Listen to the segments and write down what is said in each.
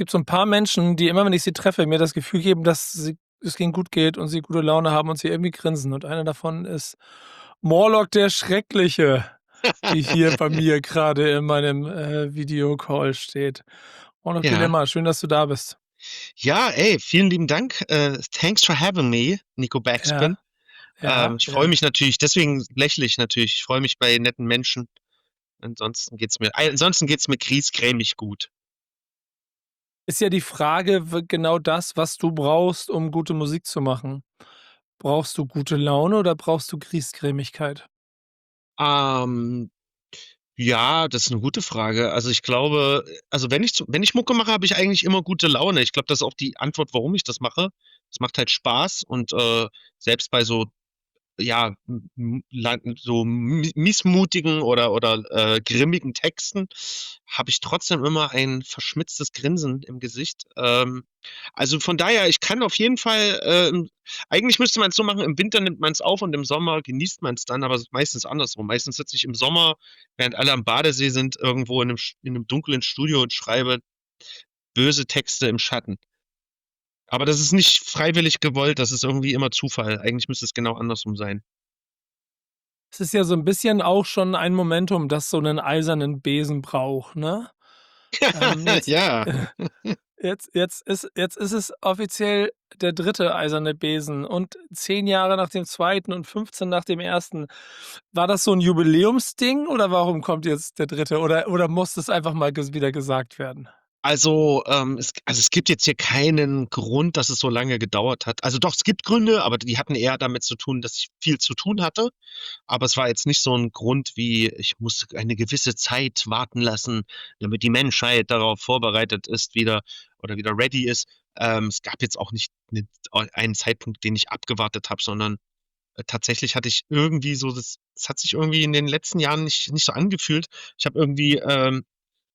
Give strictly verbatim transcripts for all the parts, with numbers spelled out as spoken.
gibt so ein paar Menschen, die immer, wenn ich sie treffe, mir das Gefühl geben, dass sie es ihnen gut geht und sie gute Laune haben und sie irgendwie grinsen. Und einer davon ist Morlock der Schreckliche, wie hier bei mir gerade in meinem, äh, Videocall steht. Morlock Ja. Dilemma, schön, dass du da bist. Ja, ey, vielen lieben Dank. Äh, thanks for having me, Nico Backspin. Ja, Ähm, ja, ich freue ja. mich natürlich, deswegen lächle ich natürlich. Ich freue mich bei netten Menschen. Ansonsten geht's mir, äh, ansonsten geht's mir griesgrämig gut. Ist ja die Frage, w genau das, was du brauchst, um gute Musik zu machen. Brauchst du gute Laune oder brauchst du Griesgrämigkeit? Ähm, ja, das ist eine gute Frage. Also ich glaube, also wenn ich, zu, wenn ich Mucke mache, habe ich eigentlich immer gute Laune. Ich glaube, das ist auch die Antwort, warum ich das mache. Es macht halt Spaß und äh, selbst bei so ja, m- la- so mi- missmutigen oder, oder äh, grimmigen Texten habe ich trotzdem immer ein verschmitztes Grinsen im Gesicht. Ähm, also von daher, ich kann auf jeden Fall, ähm, eigentlich müsste man es so machen, im Winter nimmt man es auf und im Sommer genießt man es dann, aber es ist meistens andersrum. Meistens sitze ich im Sommer, während alle am Badesee sind, irgendwo in einem, Sch- in einem dunklen Studio und schreibe böse Texte im Schatten. Aber das ist nicht freiwillig gewollt, das ist irgendwie immer Zufall. Eigentlich müsste es genau andersrum sein. Es ist ja so 'n bisschen auch schon ein Momentum, das so 'nen eisernen Besen braucht, ne? Ähm, jetzt Ja. jetzt jetzt ist jetzt ist es offiziell der dritte eiserne Besen und zehn Jahre nach dem zweiten und fünfzehn nach dem ersten. War das so 'n Jubiläumsding oder warum kommt jetzt der dritte oder oder muss es einfach mal ges wieder gesagt werden? Also, ähm, es also, es gibt jetzt hier keinen Grund, dass es so lange gedauert hat. Also doch, es gibt Gründe, aber die hatten eher damit zu tun, dass ich viel zu tun hatte. Aber es war jetzt nicht so ein Grund wie, ich musste eine gewisse Zeit warten lassen, damit die Menschheit darauf vorbereitet ist wieder oder wieder ready ist. Ähm, es gab jetzt auch nicht 'ne einen Zeitpunkt, den ich abgewartet habe, sondern, äh, tatsächlich hatte ich irgendwie so das es hat sich irgendwie in den letzten Jahren nicht nicht so angefühlt. Ich habe irgendwie, ähm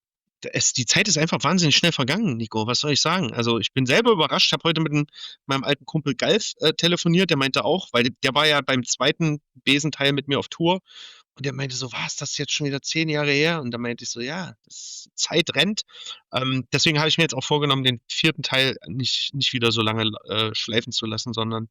es die Zeit ist einfach wahnsinnig schnell vergangen, Nico. Was soll ich sagen? Also, ich bin selber überrascht. Ich habe heute mit 'n meinem alten Kumpel Galf, äh, telefoniert. Der meinte auch, weil der war ja beim zweiten Besenteil mit mir auf Tour und der meinte so: „Was, das ist jetzt schon wieder zehn Jahre her?“ Und da meinte ich so: „Ja, das Zeit rennt.“ Ähm, deswegen habe ich mir jetzt auch vorgenommen, den vierten Teil nicht nicht wieder so lange, äh, schleifen zu lassen, sondern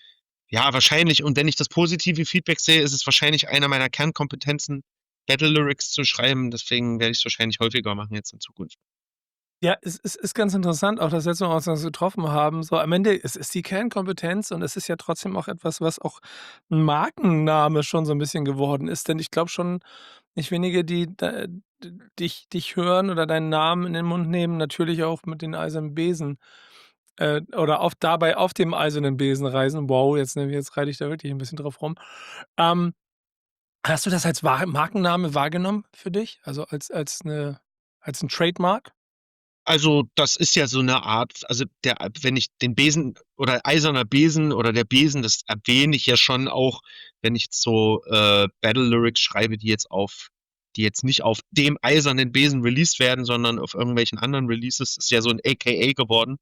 ja, wahrscheinlich und wenn ich das positive Feedback sehe, ist es wahrscheinlich einer meiner Kernkompetenzen, Battle Lyrics zu schreiben. Deswegen werde ich's wahrscheinlich häufiger machen jetzt in Zukunft. Ja, es es ist ganz interessant, auch das letzte Mal, als wir uns getroffen haben, so am Ende es ist die Kernkompetenz und es ist ja trotzdem auch etwas, was auch 'n Markenname schon so 'n bisschen geworden ist. Denn ich glaube schon, nicht wenige, die da d dich dich hören oder deinen Namen in den Mund nehmen, natürlich auch mit den eisernen Besen, äh, oder auf dabei auf dem eisernen Besen reisen. Wow, jetzt, ne, jetzt reite ich da wirklich 'n bisschen drauf rum. Ähm, hast du das als wahr Markenname wahrgenommen für dich? Also, als als 'ne als 'n Trademark? Also, das ist ja so 'ne Art also, der wenn ich den Besen oder eiserner Besen oder der Besen, das erwähne ich ja schon auch, wenn ich jetzt so, äh, Battle Lyrics schreibe, die jetzt auf die jetzt nicht auf dem eisernen Besen released werden, sondern auf irgendwelchen anderen Releases. Ist ja so 'n A K A geworden.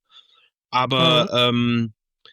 Aber, Mhm. ähm,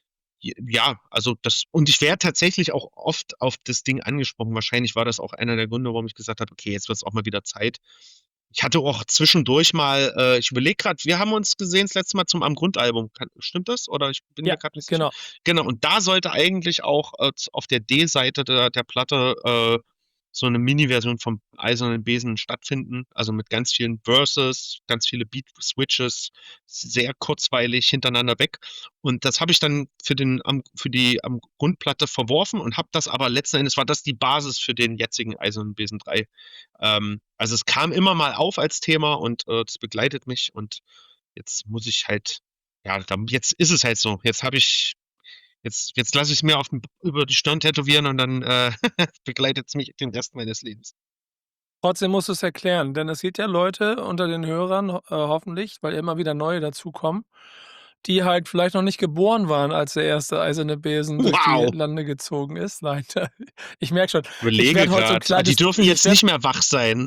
j ja, also das und ich werde tatsächlich auch oft auf das Ding angesprochen. Wahrscheinlich war das auch einer der Gründe, warum ich gesagt habe: „Okay, jetzt wird's auch mal wieder Zeit.“ Ich hatte auch zwischendurch mal äh, ich überlege gerade, wir haben uns gesehen das letzte Mal zum Am Grund-Album. Kann stimmt das? Oder ich bin Ja, mir gerade nicht sicher. genau. Genau, und da sollte eigentlich auch, äh, z auf der D-Seite der der Platte, äh, so 'ne Mini-Version vom Eisernen Besen stattfinden, also mit ganz vielen Verses, ganz viele Beat-Switches, sehr kurzweilig hintereinander weg. Und das habe ich dann für den Am für die Am Grundplatte verworfen und habe das aber letzten Endes war das die Basis für den jetzigen Eisernen Besen drei. Ähm, also es kam immer mal auf als Thema und, äh, das begleitet mich und jetzt muss ich halt ja, dann jetzt ist es halt so. Jetzt habe ich jetzt jetzt lasse ich's mir auf den über die Stirn tätowieren und dann, äh, begleitet's mich den Rest meines Lebens. Trotzdem musst du's erklären, denn es gibt ja Leute unter den Hörern, ho äh, hoffentlich, weil immer wieder neue dazukommen, die halt vielleicht noch nicht geboren waren, als der erste eiserne Besen durch die Wow. Lande gezogen ist. Nein, ich merke schon, ich Überlege werde heute so 'n grad. Ah, die kleines dürfen ich jetzt werde nicht mehr wach sein.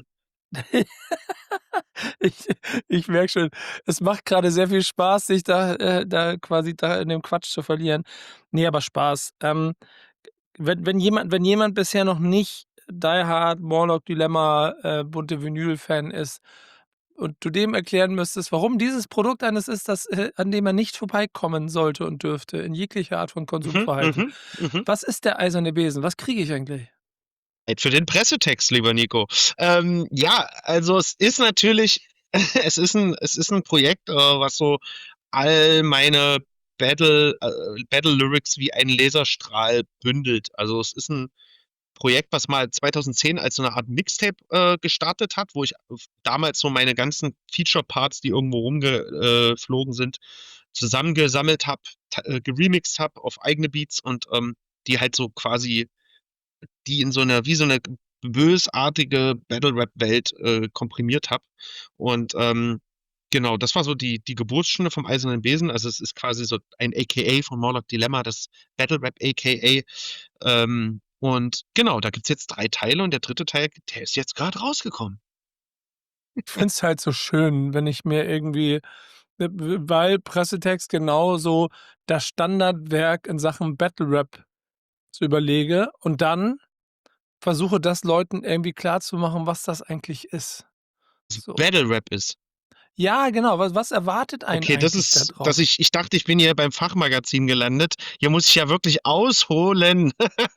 ich ich merke schon, es macht grade sehr viel Spaß, sich da äh, da quasi da in dem Quatsch zu verlieren. Ne, aber Spaß. Ähm, wenn wenn jemand wenn jemand bisher noch nicht Die Hard, Morlock Dilemma, äh, Bunte Vinyl Fan ist, und du dem erklären müsstest, warum dieses Produkt eines ist, das äh, an dem man nicht vorbeikommen sollte und dürfte in jeglicher Art von Mhm, Konsumverhalten. mhm, mhm. Was ist der eiserne Besen? Was kriege ich eigentlich? Zeit für den Pressetext, lieber Nico. Ähm, ja, also es ist natürlich, es ist ein, es ist ein Projekt, äh, was so all meine Battle, äh, Battle Lyrics wie ein Laserstrahl bündelt. Also es ist ein Projekt, was mal zweitausendzehn als so eine Art Mixtape äh, gestartet hat, wo ich damals so meine ganzen Feature-Parts, die irgendwo rumgeflogen sind, zusammengesammelt habe, äh, geremixed habe auf eigene Beats und ähm, die halt so quasi, die in so einer, wie so eine bösartige Battle-Rap-Welt äh, komprimiert habe. Und ähm, genau, das war so die, die Geburtsstunde vom Eisernen Besen. Also es ist quasi so ein A K A von Morlock Dilemma, das Battle-Rap A K A. Ähm, und genau, da gibt's jetzt drei Teile und der dritte Teil, der ist jetzt gerade rausgekommen. Ich finde es halt so schön, wenn ich mir irgendwie w w weil Pressetext genauso das Standardwerk in Sachen Battle Rap so überlege und dann versuche, das Leuten irgendwie klarzumachen, was das eigentlich ist. So. Battle Rap ist. Ja, genau. Was was erwartet einen Okay, das eigentlich da ist, dass drauf? ich, ich dachte, ich bin hier beim Fachmagazin gelandet. Hier muss ich ja wirklich ausholen.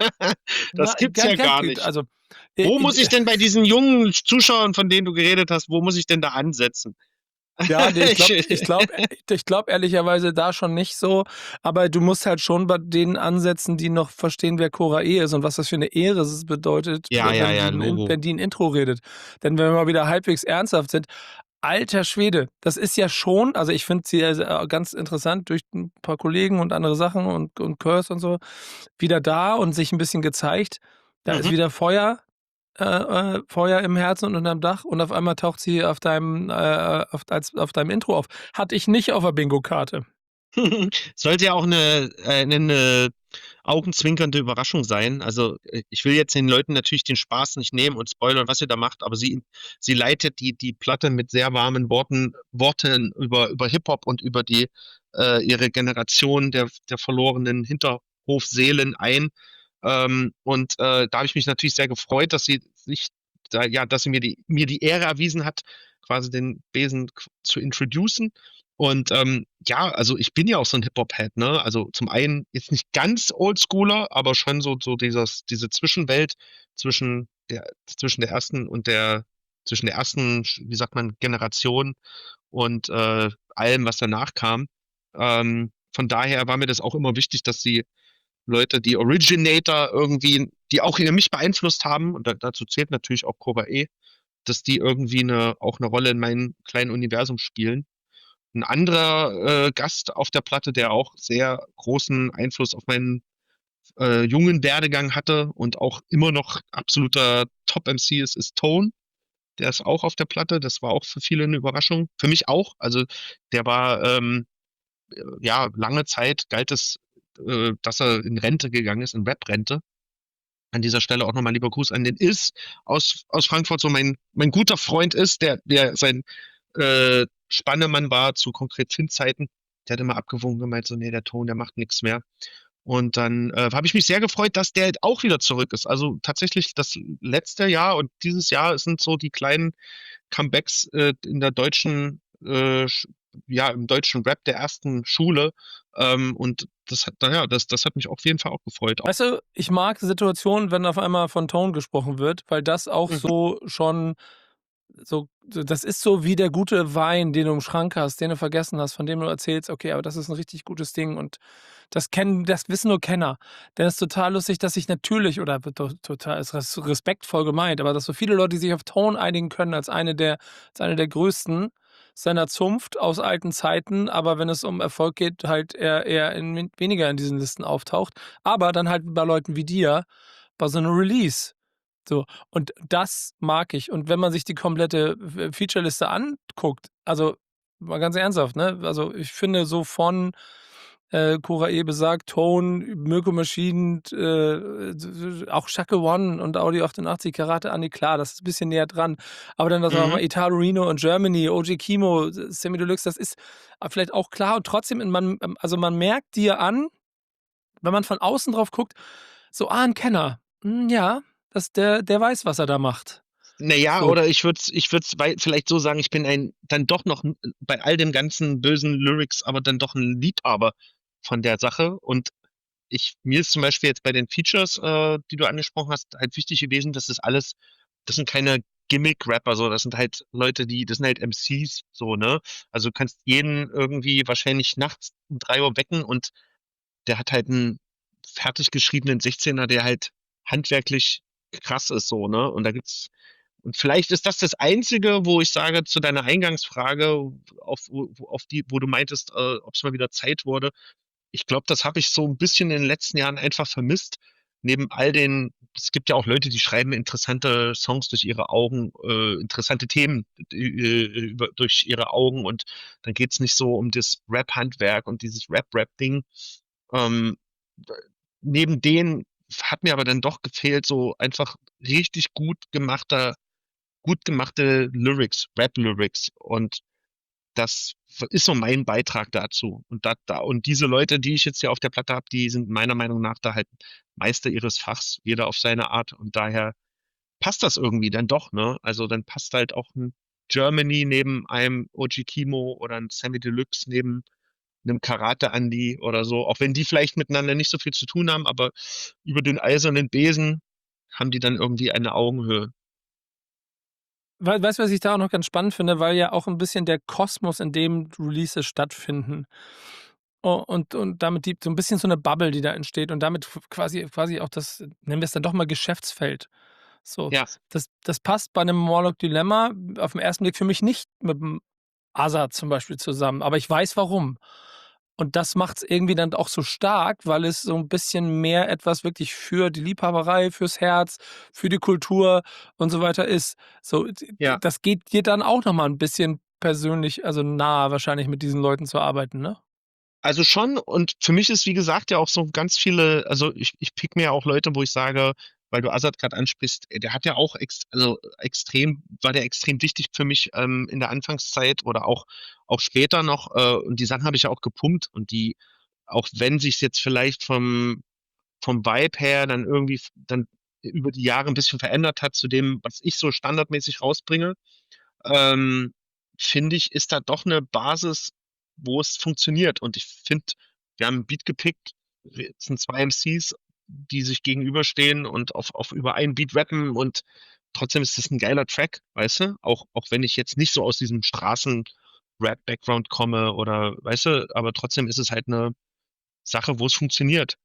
Na, Das gibt's ganz ja ganz gar geht. nicht. Also, äh, Wo muss äh, ich denn bei diesen jungen Zuschauern, von denen du geredet hast, wo muss ich denn da ansetzen? ja, ne, ich Ich, glaube ich glaube ich glaube ehrlicherweise da schon nicht so, aber du musst halt schon bei denen ansetzen, die noch verstehen, wer Cora E ist und was das für 'ne Ehre es bedeutet, ja, ja, wenn die ja, 'n In Logo. wenn die 'n Intro redet. Denn wenn wir mal wieder halbwegs ernsthaft sind, alter Schwede, das ist ja schon also, ich finde sie ja sehr ganz interessant durch 'n paar Kollegen und andere Sachen und und Curse und so, wieder da und sich 'n bisschen gezeigt. Da ist Mhm. wieder Feuer äh, äh, Feuer im Herzen und unterm Dach und auf einmal taucht sie auf deinem äh, auf als auf deinem Intro auf. Hatte ich nicht auf der Bingokarte. Sollte ja auch eine, äh, 'ne 'ne augenzwinkernde Überraschung sein. Also, äh, ich will jetzt den Leuten natürlich den Spaß nicht nehmen und spoilern, was sie da macht, aber sie sie leitet die die Platte mit sehr warmen Worten Worten über über Hip-Hop und über die äh, ihre Generation der der verlorenen Hinterhofseelen ein. Ähm, und, äh, da habe ich mich natürlich sehr gefreut, dass sie sich da ja, dass sie mir die mir die Ehre erwiesen hat, quasi den Besen qu zu introducen. Und ähm, ja, also ich bin ja auch so ein Hip-Hop-Head, ne? Also zum einen jetzt nicht ganz Oldschooler, aber schon so so dieses diese Zwischenwelt zwischen der zwischen der ersten und der zwischen der ersten, wie sagt man, Generation und äh, allem, was danach kam. Ähm, von daher war mir das auch immer wichtig, dass die Leute, die Originator irgendwie, die auch mich beeinflusst haben, und da, dazu zählt natürlich auch Cobra E, dass die irgendwie eine, auch eine Rolle in meinem kleinen Universum spielen. Ein anderer äh, Gast auf der Platte, der auch sehr großen Einfluss auf meinen äh, jungen Werdegang hatte und auch immer noch absoluter Top-M C ist, ist Tone. Der ist auch auf der Platte. Das war auch für viele eine Überraschung. Für mich auch. Also der war ähm, ja lange Zeit galt es, äh, dass er in Rente gegangen ist, in Webrente. An dieser Stelle auch nochmal lieber Gruß an den Is aus, aus Frankfurt, so mein, mein guter Freund ist, der, der sein äh, Spannemann war zu konkret Fin-Zeiten. Der hat immer abgewogen gemeint, so, nee, der Ton, der macht nichts mehr. Und dann äh, habe ich mich sehr gefreut, dass der auch wieder zurück ist. Also tatsächlich das letzte Jahr und dieses Jahr sind so die kleinen Comebacks äh, in der deutschen, äh, sch- ja, im deutschen Rap der ersten Schule. Ähm, und das hat, naja, das, das hat mich auf jeden Fall auch gefreut. Weißt du, ich mag Situationen, wenn auf einmal von Tone gesprochen wird, weil das auch Mhm. so schon so so das ist so wie der gute Wein, den du im Schrank hast, den du vergessen hast, von dem du erzählst: „Okay, aber das ist 'n richtig gutes Ding und das kennen das wissen nur Kenner.“ Denn es ist total lustig, dass sich natürlich oder wird doch total ist res respektvoll gemeint, aber dass so viele Leute sich auf Tone einigen können als eine der als eine der größten seiner Zunft aus alten Zeiten, aber wenn es um Erfolg geht, halt eher eher in wen weniger in diesen Listen auftaucht, aber dann halt bei Leuten wie dir bei so 'nem Release. So, und das mag ich. Und wenn man sich die komplette F Featureliste anguckt, also mal ganz ernsthaft, ne? Also, ich finde so von, äh, Cora E besagt, Tone, Mirko Machine, äh, d d auch Shaka One und Audi achtundachtzig, Karate Andi, klar, das ist 'n bisschen näher dran. Aber dann, dass auch Mhm. mal Italo Reno und Germany, O G Kimo, Samy Deluxe, das ist, ah, vielleicht auch klar und trotzdem in man ähm, also man merkt dir an, wenn man von außen drauf guckt, so: „Ah, 'n Kenner. Hm, ja, das der der weiß, was er da macht.“ Na ja, So. oder ich würde es ich würde es vielleicht so sagen, ich bin ein dann doch noch n bei all den ganzen bösen Lyrics, aber dann doch ein Liebhaber von der Sache. Und ich mir ist zum Beispiel jetzt bei den Features, äh, die du angesprochen hast, halt wichtig gewesen, dass das alles das sind keine Gimmick-Rapper, so, das sind halt Leute, die das sind halt M Cs, so, ne? Also, du kannst jeden irgendwie wahrscheinlich nachts um drei Uhr wecken und der hat halt einen fertig geschriebenen sechzehner, der halt handwerklich krass ist, so, ne? Und da gibt's und vielleicht ist das das Einzige, wo ich sage, zu deiner Eingangsfrage, auf, wo, wo- auf die, wo du meintest, äh, ob es mal wieder Zeit wurde. Ich glaube, das habe ich so ein bisschen in den letzten Jahren einfach vermisst. Neben all den, es gibt ja auch Leute, die schreiben interessante Songs durch ihre Augen, äh, interessante Themen äh, über, durch ihre Augen und dann geht's nicht so um das Rap-Handwerk und dieses Rap-Rap-Ding. Ähm, Neben denen hat mir aber dann doch gefehlt, so einfach richtig gut gemachter gut gemachte Lyrics, Rap-Lyrics. Und das ist so mein Beitrag dazu. Und da, da, und diese Leute, die ich jetzt hier auf der Platte habe, die sind meiner Meinung nach da halt Meister ihres Fachs, jeder auf seine Art. Und daher passt das irgendwie dann doch, ne? Also dann passt halt auch ein Germany neben einem O G Kimo oder ein Sammy Deluxe neben einem Karate Andy oder so. Auch wenn die vielleicht miteinander nicht so viel zu tun haben, aber über den eisernen Besen haben die dann irgendwie eine Augenhöhe. Wei weißt du, was ich da auch noch ganz spannend finde, weil ja auch ein bisschen der Kosmos, in dem Releases stattfinden, u und und damit die so ein bisschen so eine Bubble, die da entsteht und damit f quasi quasi auch das, nennen wir es dann doch mal Geschäftsfeld. So, Ja, das das passt bei 'nem Morlock Dilemma auf 'n ersten Blick für mich nicht mit'm Azad zum Beispiel zusammen, aber ich weiß warum. Und das macht's irgendwie dann auch so stark, weil es so 'n bisschen mehr etwas wirklich für die Liebhaberei, fürs Herz, für die Kultur und so weiter ist. So, d d ja. das geht dir dann auch noch mal 'n bisschen persönlich, also, nahe wahrscheinlich mit diesen Leuten zu arbeiten, ne? Also schon, und für mich ist, wie gesagt, ja auch so ganz viele, also ich, ich pick mir ja auch Leute, wo ich sage, weil du Azad gerade ansprichst, äh, der hat ja auch ex, also extrem, war der extrem wichtig für mich ähm, in der Anfangszeit oder auch, auch später noch. Äh, und die Sachen habe ich ja auch gepumpt und die, auch wenn sich jetzt vielleicht vom, vom Vibe her dann irgendwie f- dann über die Jahre ein bisschen verändert hat zu dem, was ich so standardmäßig rausbringe, ähm, finde ich, ist da doch eine Basis, wo es funktioniert. Und ich finde, wir haben 'n Beat gepickt, es sind zwei M Cs, die sich gegenüberstehen und auf auf über einen Beat rappen und trotzdem ist das ein geiler Track, weißt du? Auch auch wenn ich jetzt nicht so aus diesem Straßen-Rap-Background komme oder weißt du, aber trotzdem ist es halt eine Sache, wo es funktioniert.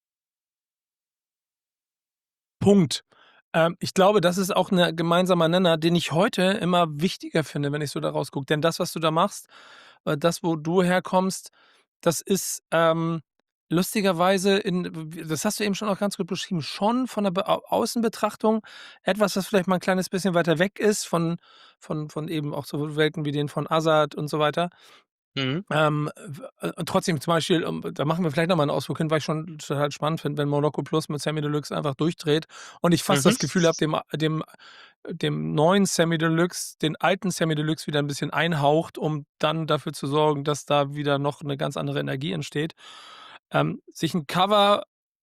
Punkt. Ähm, ich glaube, das ist auch 'ne gemeinsamer Nenner, den ich heute immer wichtiger finde, wenn ich so da rausgucke. Denn das, was du da machst, äh, das, wo du herkommst, das ist, ähm, lustigerweise in w das hast du eben schon auch ganz gut beschrieben, schon von der Be Au Außenbetrachtung etwas, was vielleicht mal 'n kleines bisschen weiter weg ist von von von eben auch so Welten wie den von Azad und so weiter. Mhm, Ähm, w äh, und trotzdem zum Beispiel, ähm, da machen wir vielleicht noch mal 'n Ausflug hin, weil ich schon total spannend finde, wenn Moloko Plus mit Samy Deluxe einfach durchdreht und ich fast mhm. das Gefühl habe, dem dem dem neuen Samy Deluxe den alten Samy Deluxe wieder 'n bisschen einhaucht, um dann dafür zu sorgen, dass da wieder noch 'ne ganz andere Energie entsteht. Ähm, sich 'n Cover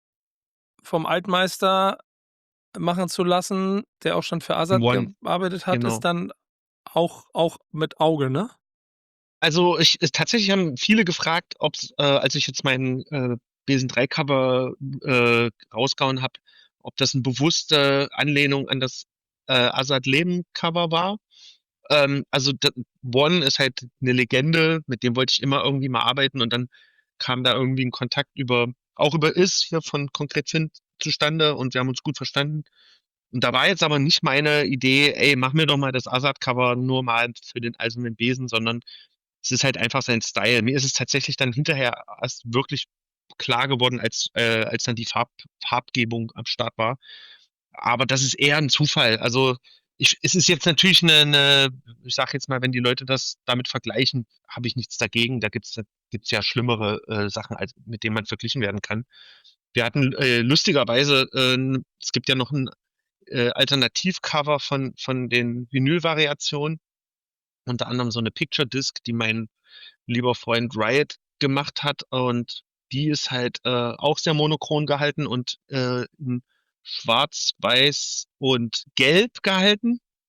vom Altmeister machen zu lassen, der auch schon für Azad One, gearbeitet hat, ist genau. dann auch auch mit Auge, ne? Also, ich es tatsächlich haben viele gefragt, ob's, äh, als ich jetzt mein, äh, Besen drei Cover, äh, rausgehauen habe, ob das 'n bewusste Anlehnung an das, äh, Azad Leben Cover war. Ähm, also, d One ist halt 'ne Legende, mit dem wollte ich immer irgendwie mal arbeiten und dann kam da irgendwie 'n Kontakt über auch über Is hier von Konkret Find zustande und wir haben uns gut verstanden. Und da war jetzt aber nicht meine Idee: „Ey, mach mir doch mal das Azad Cover nur mal für den Eisernen Besen“, sondern es ist halt einfach sein Style. Mir ist es tatsächlich dann hinterher erst wirklich klar geworden, als, äh, als dann die Farb Farbgebung am Start war. Aber das ist eher ein Zufall. Also, ich es ist jetzt natürlich eine 'ne ich sage jetzt mal, wenn die Leute das damit vergleichen, habe ich nichts dagegen. Da gibt's gibt's ja schlimmere, äh, Sachen, als mit denen man verglichen werden kann. Wir hatten, äh, lustigerweise, äh, 'n es gibt ja noch ein äh, Alternativcover von von den Vinyl-Variationen, unter anderem so eine Picture Disc, die mein lieber Freund Riot gemacht hat und die ist halt, äh, auch sehr monochron gehalten und, äh, in schwarz, weiß und gelb gehalten.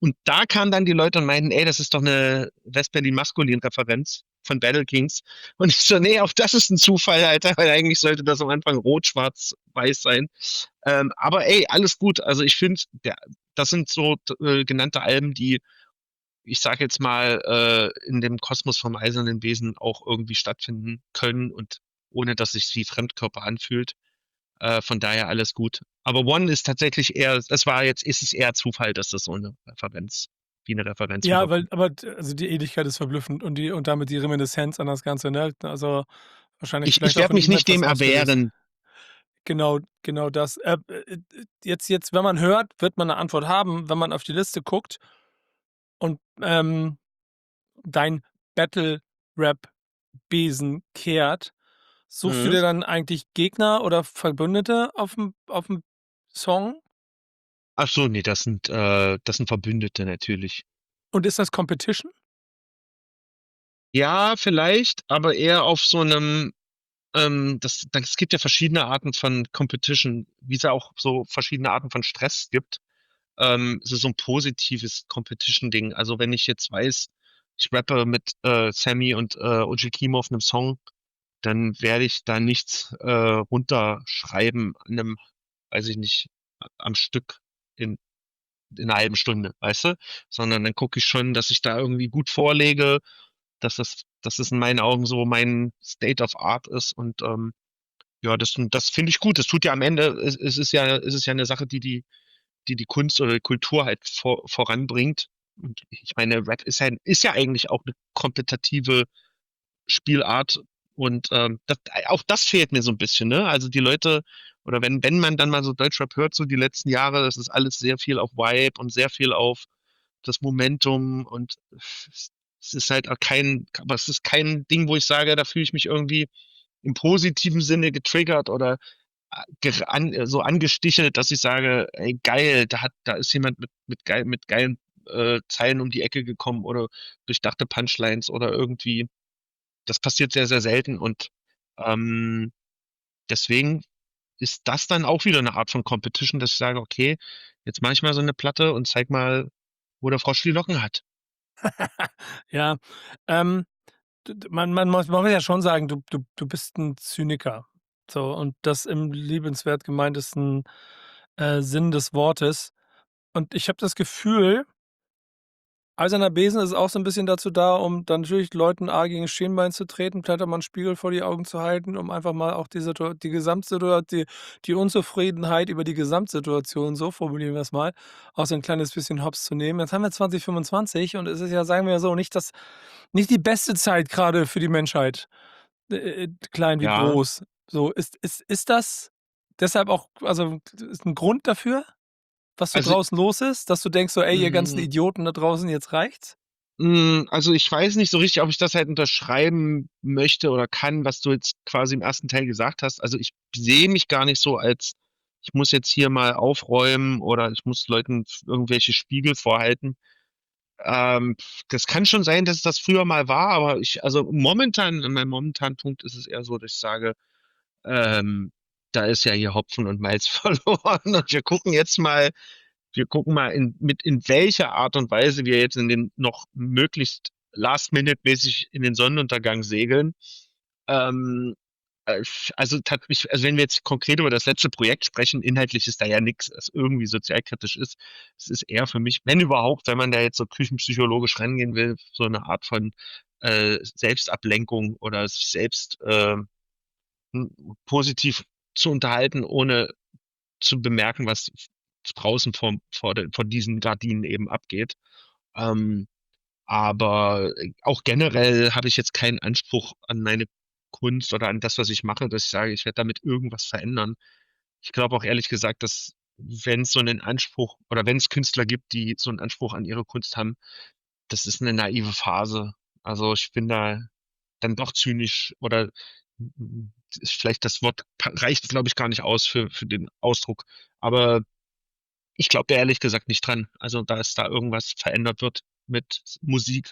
Und da kamen dann die Leute und meinten: „Ey, das ist doch 'ne West-Berlin-Maskulin-Referenz von Battle Kings.“ Und ich so: „Ne, auch das ist 'n Zufall, Alter, weil eigentlich sollte das am Anfang rot, schwarz, weiß sein.“ Ähm, aber ey, alles gut. Also, ich finde, der das sind so d äh, genannte Alben, die, ich sage jetzt mal, äh, in dem Kosmos vom Eisernen Besen auch irgendwie stattfinden können und ohne dass sich's wie Fremdkörper anfühlt. Äh, von daher alles gut. Aber One ist tatsächlich eher es war jetzt ist es eher Zufall, dass das so 'ne Referenz wie 'ne Referenz Ja, weil rüberkommt. aber d also, die Ähnlichkeit ist verblüffend und die und damit die Reminiszenz an das Ganze, ne? Also, wahrscheinlich Ich ich vielleicht auch werde in mich ihm nicht dem etwas ausgelöst. erwehren. Genau, genau das. Äh, äh, äh, jetzt jetzt, wenn man hört, wird man 'ne Antwort haben, wenn man auf die Liste guckt und, ähm, dein Battle-Rap-Besen kehrt. Suchst du Mhm. dir dann eigentlich Gegner oder Verbündete auf'm auf'm Song? Ach so, ne, das sind äh, das sind Verbündete natürlich. Und ist das Competition? Ja, vielleicht, aber eher auf so 'nem ähm, das das gibt ja verschiedene Arten von Competition, wie's ja auch so verschiedene Arten von Stress gibt. Ähm, es ist so 'n positives Competition-Ding. Also, wenn ich jetzt weiß, ich rappe mit, äh, Sammy und, äh, O G Kimo auf 'nem Song, dann werde ich da nichts, äh, runterschreiben an 'nem, weiß ich nicht, a am Stück in in 'ner halben Stunde, weißt du? Sondern dann gucke ich schon, dass ich da irgendwie gut vorlege, dass das dass das in meinen Augen so mein State of Art ist und, ähm, ja, das und das finde ich gut. Das tut ja am Ende es es ist ja es ist ja 'ne Sache, die die die die Kunst oder die Kultur halt vor voranbringt. Und ich meine, Rap ist ja ist ja eigentlich auch 'ne kompetitive Spielart und, ähm, das auch das fehlt mir so 'n bisschen, ne? Also, die Leute oder wenn wenn man dann mal so Deutschrap hört, so die letzten Jahre, das ist alles sehr viel auf Vibe und sehr viel auf das Momentum und es es ist halt auch kein aber es ist kein Ding, wo ich sage, da fühle ich mich irgendwie im positiven Sinne getriggert oder a ger an so angestichelt, dass ich sage: „Ey, geil, da hat da ist jemand mit mit geil mit geilen, äh, Zeilen um die Ecke gekommen oder durchdachte Punchlines“ oder irgendwie das passiert sehr, sehr selten und, ähm, deswegen ist das dann auch wieder 'ne Art von Competition, dass ich sage: „Okay, jetzt mache ich mal so 'ne Platte und zeige mal, wo der Frosch die Locken hat.“ Ja, ähm, d d man man muss man will ja schon sagen, du du du bist 'n Zyniker, so und das im liebenswert gemeintesten, äh, Sinn des Wortes. Und ich habe das Gefühl Eiserner Besen ist auch so 'n bisschen dazu da, um dann natürlich Leuten A gegen das Schienbein zu treten, vielleicht auch mal 'n Spiegel vor die Augen zu halten, um einfach mal auch die Situa die Gesamtsitua die die Unzufriedenheit über die Gesamtsituation, so formulieren wir's mal, auch so 'n kleines bisschen Hops zu nehmen. Jetzt haben wir zwanzig fünfundzwanzig und es ist ja, sagen wir so, nicht das nicht die beste Zeit grade für die Menschheit, äh, äh, klein wie Ja. groß. So, ist ist ist das deshalb auch also, ist 'n Grund dafür, was so Also draußen los ist, dass du denkst so: „Ey, ihr ganzen Hm. Idioten da draußen, jetzt reicht's?“ Hm, also, ich weiß nicht so richtig, ob ich das halt unterschreiben möchte oder kann, was du jetzt quasi im ersten Teil gesagt hast. Also, ich sehe mich gar nicht so als: „Ich muss jetzt hier mal aufräumen oder ich muss Leuten f irgendwelche Spiegel vorhalten.“ Ähm, das kann schon sein, dass es das früher mal war, aber ich also, momentan in meinem momentanen Punkt ist es eher so, dass ich sage, ähm: „Da ist ja hier Hopfen und Malz verloren und wir gucken jetzt mal wir gucken mal, in mit in welcher Art und Weise wir jetzt in den noch möglichst last-minute-mäßig in den Sonnenuntergang segeln.“ Ähm, äh, f also, tat mich also, wenn wir jetzt konkret über das letzte Projekt sprechen, inhaltlich ist da ja nix, was irgendwie sozialkritisch ist. Es ist eher für mich, wenn überhaupt, wenn man da jetzt so küchenpsychologisch rangehen will, so 'ne Art von, äh, Selbstablenkung oder sich selbst, ähm, hm, positiv zu unterhalten, ohne zu bemerken, was f draußen vorm vor den vor diesen Gardinen eben abgeht. Ähm, aber, äh, auch generell habe ich jetzt keinen Anspruch an meine Kunst oder an das, was ich mache, dass ich sage, ich werde damit irgendwas verändern. Ich glaube auch ehrlich gesagt, dass wenn's so 'nen Anspruch oder wenn's Künstler gibt, die so 'n Anspruch an ihre Kunst haben, das ist 'ne naive Phase. Also, ich bin da dann doch zynisch oder hm, hm, ist vielleicht das Wort pa reicht, glaube ich, gar nicht aus für für den Ausdruck. Aber ich glaube da ehrlich gesagt nicht dran. Also, dass da irgendwas verändert wird mit S Musik.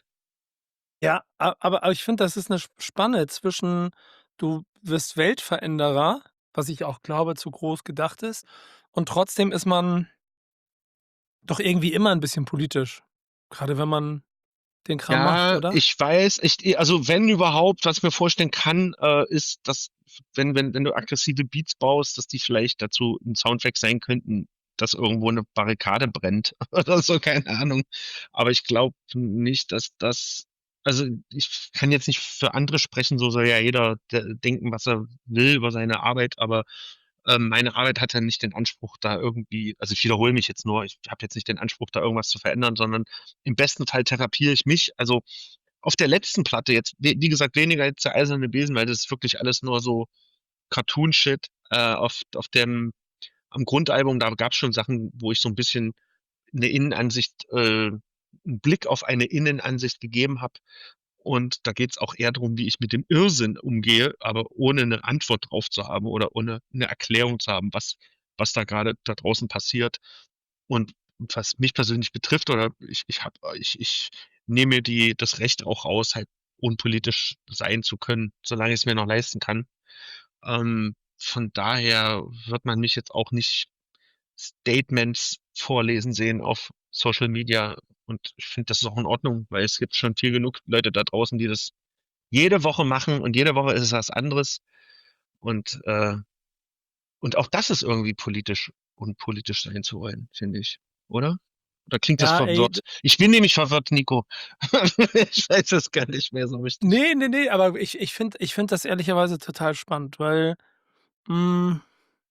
Ja, a aber aber ich finde, das ist 'ne Sp Spanne zwischen du wirst Weltveränderer, was ich auch glaube, zu groß gedacht ist, und trotzdem ist man Doch irgendwie immer 'n bisschen politisch, grade wenn man den Kram macht, Ja, oder? ich weiß, ich e also, wenn überhaupt, was ich mir vorstellen kann, äh, ist, dass wenn wenn wenn du aggressive Beats baust, dass die vielleicht dazu 'n Soundtrack sein könnten, dass irgendwo 'ne Barrikade brennt oder so, keine Ahnung. Aber ich glaube nicht, dass das also, ich kann jetzt nicht für andere sprechen, so soll ja jeder de denken, was er will über seine Arbeit, aber, ähm, meine Arbeit hat ja nicht den Anspruch, da irgendwie also, ich wiederhole mich jetzt nur, ich habe jetzt nicht den Anspruch, da irgendwas zu verändern, sondern im besten Fall therapiere ich mich. Also, auf der letzten Platte jetzt, wie wie gesagt, weniger jetzt der Eiserne Besen, weil das ist wirklich alles nur so Cartoon-Shit. Äh, auf auf dem am Grundalbum, da gab's schon Sachen, wo ich so 'n bisschen 'ne Innenansicht äh, 'n Blick auf eine Innenansicht gegeben habe. Und da geht's auch eher drum, wie ich mit dem Irrsinn umgehe, aber ohne 'ne Antwort drauf zu haben oder ohne 'ne Erklärung zu haben, was was da grade da draußen passiert. Und was mich persönlich betrifft oder ich ich habe ich ich nehme mir die das Recht auch raus, halt unpolitisch sein zu können, solange ich's mir noch leisten kann. Ähm, von daher wird man mich jetzt auch nicht Statements vorlesen sehen auf Social Media und ich finde, das ist auch in Ordnung, weil es gibt schon viel genug Leute da draußen, die das jede Woche machen und jede Woche ist es was anderes. Und, äh und auch das ist irgendwie politisch, unpolitisch sein zu wollen, finde ich, oder? Oder klingt das Ja, ey, verwirrt? d Ich bin nämlich verwirrt, Nico. Ich weiß es gar nicht mehr so richtig. Ne, ne, ne, aber ich ich finde ich finde das ehrlicherweise total spannend, weil, hm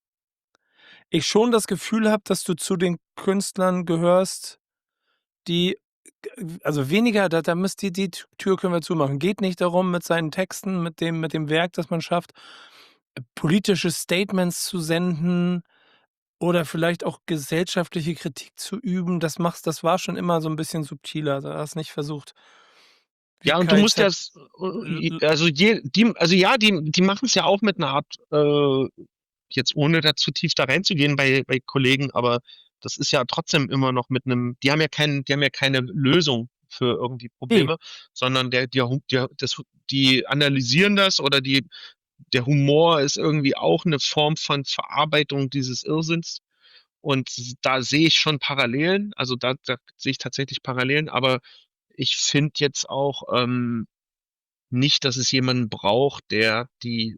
ich schon das Gefühl habe, dass du zu den Künstlern gehörst, die g also, weniger da da müsst die die Tür können wir zumachen. Geht nicht darum, mit seinen Texten, mit dem mit dem Werk, das man schafft, äh, politische Statements zu senden oder vielleicht auch gesellschaftliche Kritik zu üben. Das machst das war schon immer so 'n bisschen subtiler. Du hast nicht versucht wie Ja, und du musst KIZ das l äh, l also, je die also, ja, die die machen's ja auch mit 'ner Art äh, jetzt ohne da zu tief da reinzugehen bei bei Kollegen, aber das ist ja trotzdem immer noch mit 'nem die haben ja kein die haben ja keine Lösung für irgendwie Ne. Probleme, sondern der der Hu der das die analysieren das oder die der Humor ist irgendwie auch 'ne Form von Verarbeitung dieses Irrsinns. Und s da sehe ich schon Parallelen. Also, da da sehe ich tatsächlich Parallelen, aber ich finde jetzt auch, ähm, nicht, dass es jemanden braucht, der die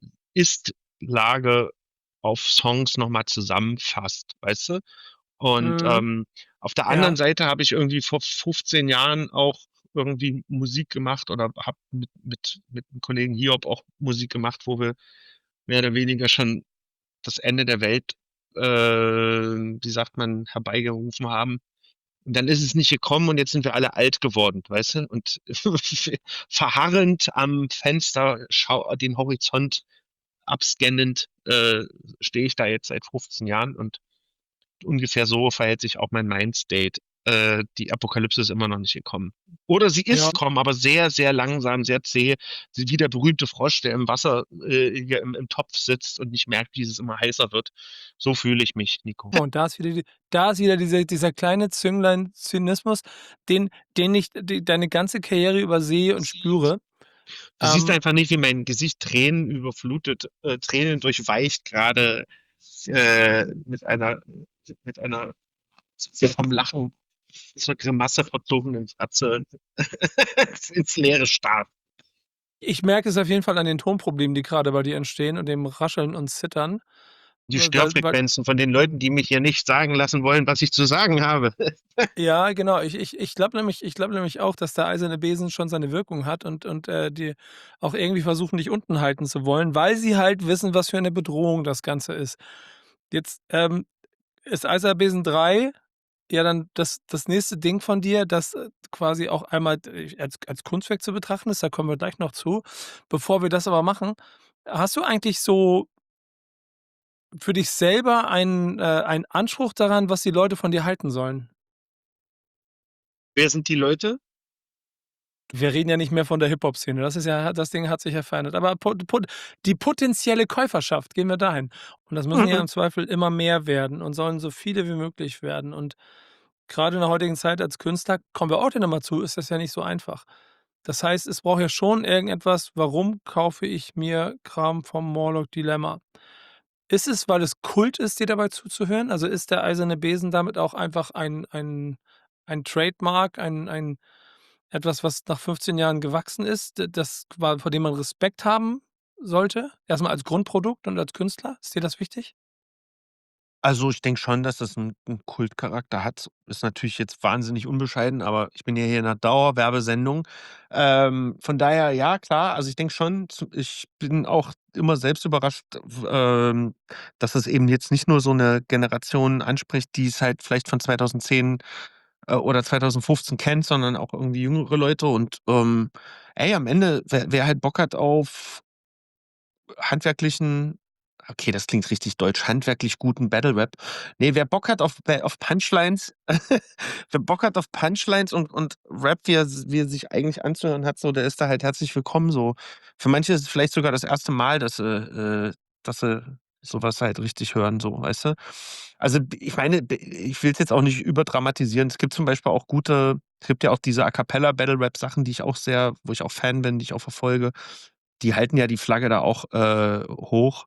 Ist-Lage auf Songs noch mal zusammenfasst, weißt du? Und, Mhm. ähm, auf der anderen Ja. Seite habe ich irgendwie vor fünfzehn Jahren auch irgendwie Musik gemacht oder habe mit mit mit 'm Kollegen Hiob auch Musik gemacht, wo wir mehr oder weniger schon das Ende der Welt, äh, wie sagt man, herbeigerufen haben. Und dann ist es nicht gekommen und jetzt sind wir alle alt geworden, weißt du? Und verharrend am Fenster schau den Horizont abscannend, äh, stehe ich da jetzt seit fünfzehn Jahren und ungefähr so verhält sich auch mein Mindstate. Äh, die Apokalypse ist immer noch nicht gekommen. Oder sie Ja. ist gekommen, aber sehr, sehr langsam, sehr zäh. Sie wie der berühmte Frosch, der im Wasser, äh, hier im im Topf sitzt und nicht merkt, wie es immer heißer wird. So fühle ich mich, Nico. Und da ist wieder die da ist wieder dieser dieser kleine Zünglein Zynismus, den den ich d deine ganze Karriere über sehe und spüre. Du siehst Ähm einfach nicht, wie mein Gesicht Tränen überflutet äh, Tränen durchweicht grade, äh, mit einer mit einer vom Lachen zur Grimasse verzogenen Fratze ins Leere starrt. Ich merke es auf jeden Fall an den Tonproblemen, die grade bei dir entstehen und dem Rascheln und Zittern, Die weil weil weil Störfrequenzen von den Leuten, die mich hier nicht sagen lassen wollen, was ich zu sagen habe. Ja, genau. Ich ich ich glaube nämlich ich glaube nämlich auch, dass der Eiserne Besen schon seine Wirkung hat und und, äh, die auch irgendwie versuchen, dich unten halten zu wollen, weil sie halt wissen, was für 'ne Bedrohung das Ganze ist. Jetzt, ähm, ist Eiserner Besen drei ja dann das das nächste Ding von dir, das, äh, quasi auch einmal d als als Kunstwerk zu betrachten ist, da kommen wir gleich noch zu. Bevor wir das aber machen, hast du eigentlich so für dich selber einen äh, einen Anspruch daran, was die Leute von dir halten sollen? Wer sind die Leute? Wir reden ja nicht mehr von der Hip-Hop-Szene. Das ist ja das Ding hat sich ja verändert. Aber pot pot die potenzielle Käuferschaft, gehen wir dahin. Und das müssen ja Mhm. im Zweifel immer mehr werden und sollen so viele wie möglich werden. Und grade in der heutigen Zeit als Künstler, kommen wir auch gleich noch mal zu, ist das ja nicht so einfach. Das heißt, es braucht ja schon irgendetwas, warum kaufe ich mir Kram vom Morlock Dilemma? Ist es, weil es Kult ist, dir dabei zuzuhören? Also, ist der Eiserne Besen damit auch einfach ein ein ein Trademark, ein ein etwas, was nach fünfzehn Jahren gewachsen ist, d das qua vor dem man Respekt haben sollte? Erst mal als Grundprodukt und als Künstler. Ist dir das wichtig? Also, ich denke schon, dass das 'n 'n Kultcharakter hat. Ist natürlich jetzt wahnsinnig unbescheiden, aber ich bin ja hier in 'ner Dauerwerbesendung. Ähm, von daher, ja klar, also, ich denke schon, z ich bin auch immer selbst überrascht, w ähm, dass es eben jetzt nicht nur so 'ne Generation anspricht, die es halt vielleicht von zweitausendzehn, äh, oder zweitausendfünfzehn kennt, sondern auch irgendwie jüngere Leute und, ähm, ey, am Ende, wer wer halt Bock hat auf handwerklichen okay, das klingt richtig deutsch, handwerklich guten Battle Rap. Ne, wer Bock hat auf Ba auf Punchlines wer Bock hat auf Punchlines und und Rap, wie er s wie er sich eigentlich anzuhören hat, so, der ist da halt herzlich willkommen so. Für manche ist es vielleicht sogar das erste Mal, dass sie äh, dass sie so was halt richtig hören so, weißt du? Also, b ich meine, b ich will's jetzt auch nicht überdramatisieren. Es gibt zum Beispiel auch gute es gibt ja auch diese A-cappella-Battle-Rap-Sachen, die ich auch sehr wo ich auch Fan bin, die ich auch verfolge. Die halten ja die Flagge da auch, äh, hoch.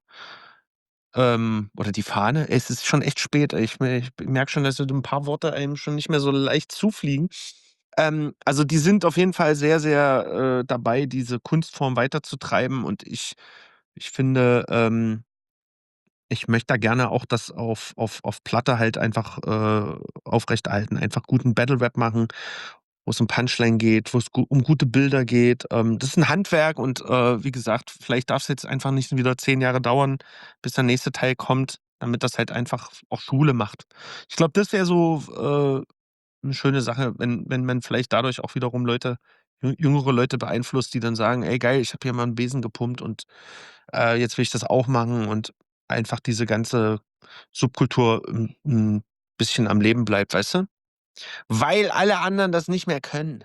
Ähm, oder die Fahne. Es ist schon echt spät. Ich me ich merke schon, dass so 'n paar Worte einem schon nicht mehr so leicht zufliegen. Ähm, also, die sind auf jeden Fall sehr, sehr, äh, dabei, diese Kunstform weiterzutreiben und ich ich finde, ähm ich möchte da gerne auch das auf auf auf Platte halt einfach, äh, aufrechterhalten. Einfach guten Battle Rap machen, wo's um Punchline geht, wo's gu um gute Bilder geht. Ähm, das ist 'n Handwerk und, äh, wie gesagt, vielleicht darf's jetzt einfach nicht wieder zehn Jahre dauern, bis der nächste Teil kommt, damit das halt einfach auch Schule macht. Ich glaube, das wäre so, äh, 'ne schöne Sache, wenn wenn man vielleicht dadurch auch wiederum Leute jü jüngere Leute beeinflusst, die dann sagen: „Ey geil, ich habe hier mal 'n Besen gepumpt und, äh, jetzt will ich das auch machen“ und einfach diese ganze Subkultur 'n 'n bisschen am Leben bleibt, weißt du? Weil alle anderen das nicht mehr können.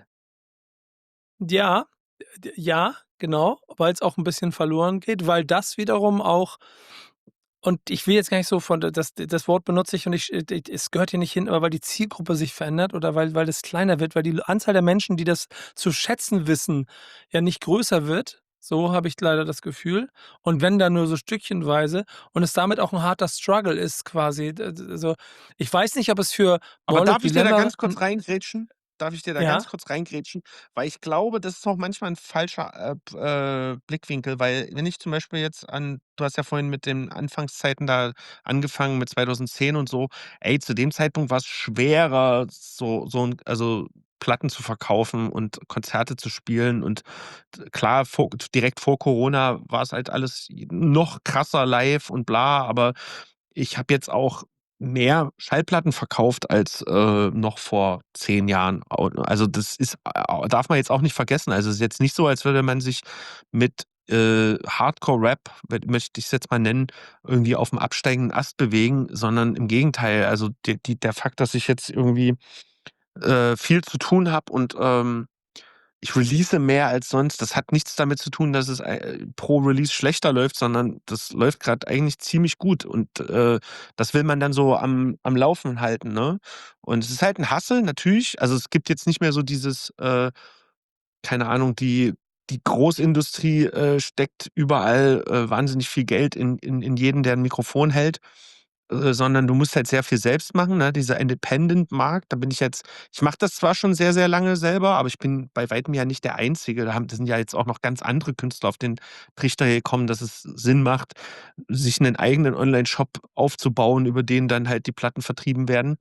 Ja, äh, d ja, genau, weil's auch 'n bisschen verloren geht, weil das wiederum auch und ich will jetzt gar nicht so von d das das Wort benutze ich und ich äh, d es gehört hier nicht hin, aber weil die Zielgruppe sich verändert oder weil weil das kleiner wird, weil die l Anzahl der Menschen, die das zu schätzen wissen, ja nicht größer wird. So habe ich leider das Gefühl. Und wenn dann nur so stückchenweise und es damit auch 'n harter Struggle ist quasi. D d also, ich weiß nicht, ob es für Aber Moral of darf ich dir da Dilemma ganz 'n kurz reingrätschen? Darf ich dir da ganz Ja. kurz reingrätschen? Weil ich glaube, das ist auch manchmal 'n falscher, äh, b äh, Blickwinkel, weil wenn ich zum Beispiel jetzt an du hast ja vorhin mit den Anfangszeiten da angefangen mit zweitausendzehn und so. Ey, zu dem Zeitpunkt war's schwerer, so so 'n also, Platten zu verkaufen und Konzerte zu spielen und d klar, vor direkt vor Corona war's halt alles noch krasser live und bla, aber ich habe jetzt auch mehr Schallplatten verkauft als, äh, noch vor zehn Jahren. Au also, das ist a darf man jetzt auch nicht vergessen. Also, es ist jetzt nicht so, als würde man sich mit, äh, Hardcore-Rap, w möchte ich's jetzt mal nennen, irgendwie auf'm absteigenden Ast bewegen, sondern im Gegenteil. Also, d die der Fakt, dass ich jetzt irgendwie, äh, viel zu tun habe und, ähm, ich release mehr als sonst, das hat nichts damit zu tun, dass es, äh, pro Release schlechter läuft, sondern das läuft grad eigentlich ziemlich gut und, äh, das will man dann so am am Laufen halten, ne? Und es ist halt 'n Hustle, natürlich. Also, es gibt jetzt nicht mehr so dieses, äh keine Ahnung, die die Großindustrie, äh, steckt überall, äh, wahnsinnig viel Geld in in in jeden, der 'n Mikrofon hält, äh, sondern du musst halt sehr viel selbst machen, ne? Dieser Independent-Markt, da bin ich jetzt ich mache das zwar schon sehr, sehr lange selber, aber ich bin bei Weitem ja nicht der Einzige. Da haben da sind ja jetzt auch noch ganz andere Künstler auf den Trichter gekommen, dass es Sinn macht, sich 'nen eigenen Onlineshop aufzubauen, über den dann halt die Platten vertrieben werden.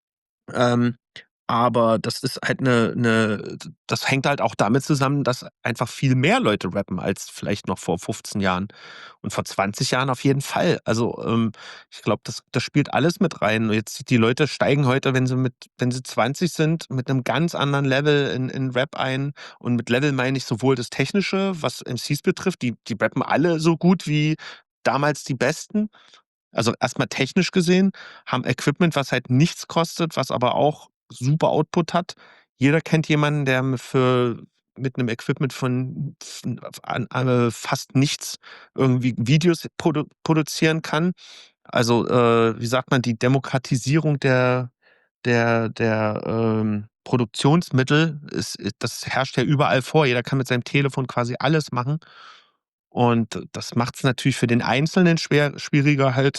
Ähm, aber das ist halt 'ne 'ne d das hängt halt auch damit zusammen, dass einfach viel mehr Leute rappen als vielleicht noch vor fünfzehn Jahren und vor zwanzig Jahren auf jeden Fall. Also, ähm, ich glaube, das das spielt alles mit rein. Jetzt die Leute steigen heute, wenn sie mit wenn sie zwanzig sind, mit 'nem ganz anderen Level in in Rap ein. Und mit Level meine ich sowohl das Technische, was MCs betrifft, die die rappen alle so gut wie damals die Besten. Also, erst mal technisch gesehen, haben Equipment, was halt nichts kostet, was aber auch super Output hat. Jeder kennt jemanden, der m für mit 'nem Equipment von f an äh, fast nichts irgendwie Videos produ produzieren kann. Also, äh, wie sagt man, die Demokratisierung der der der, ähm, Produktionsmittel ist das herrscht ja überall vor. Jeder kann mit seinem Telefon quasi alles machen. Und das macht's natürlich für den Einzelnen schwer schwieriger halt,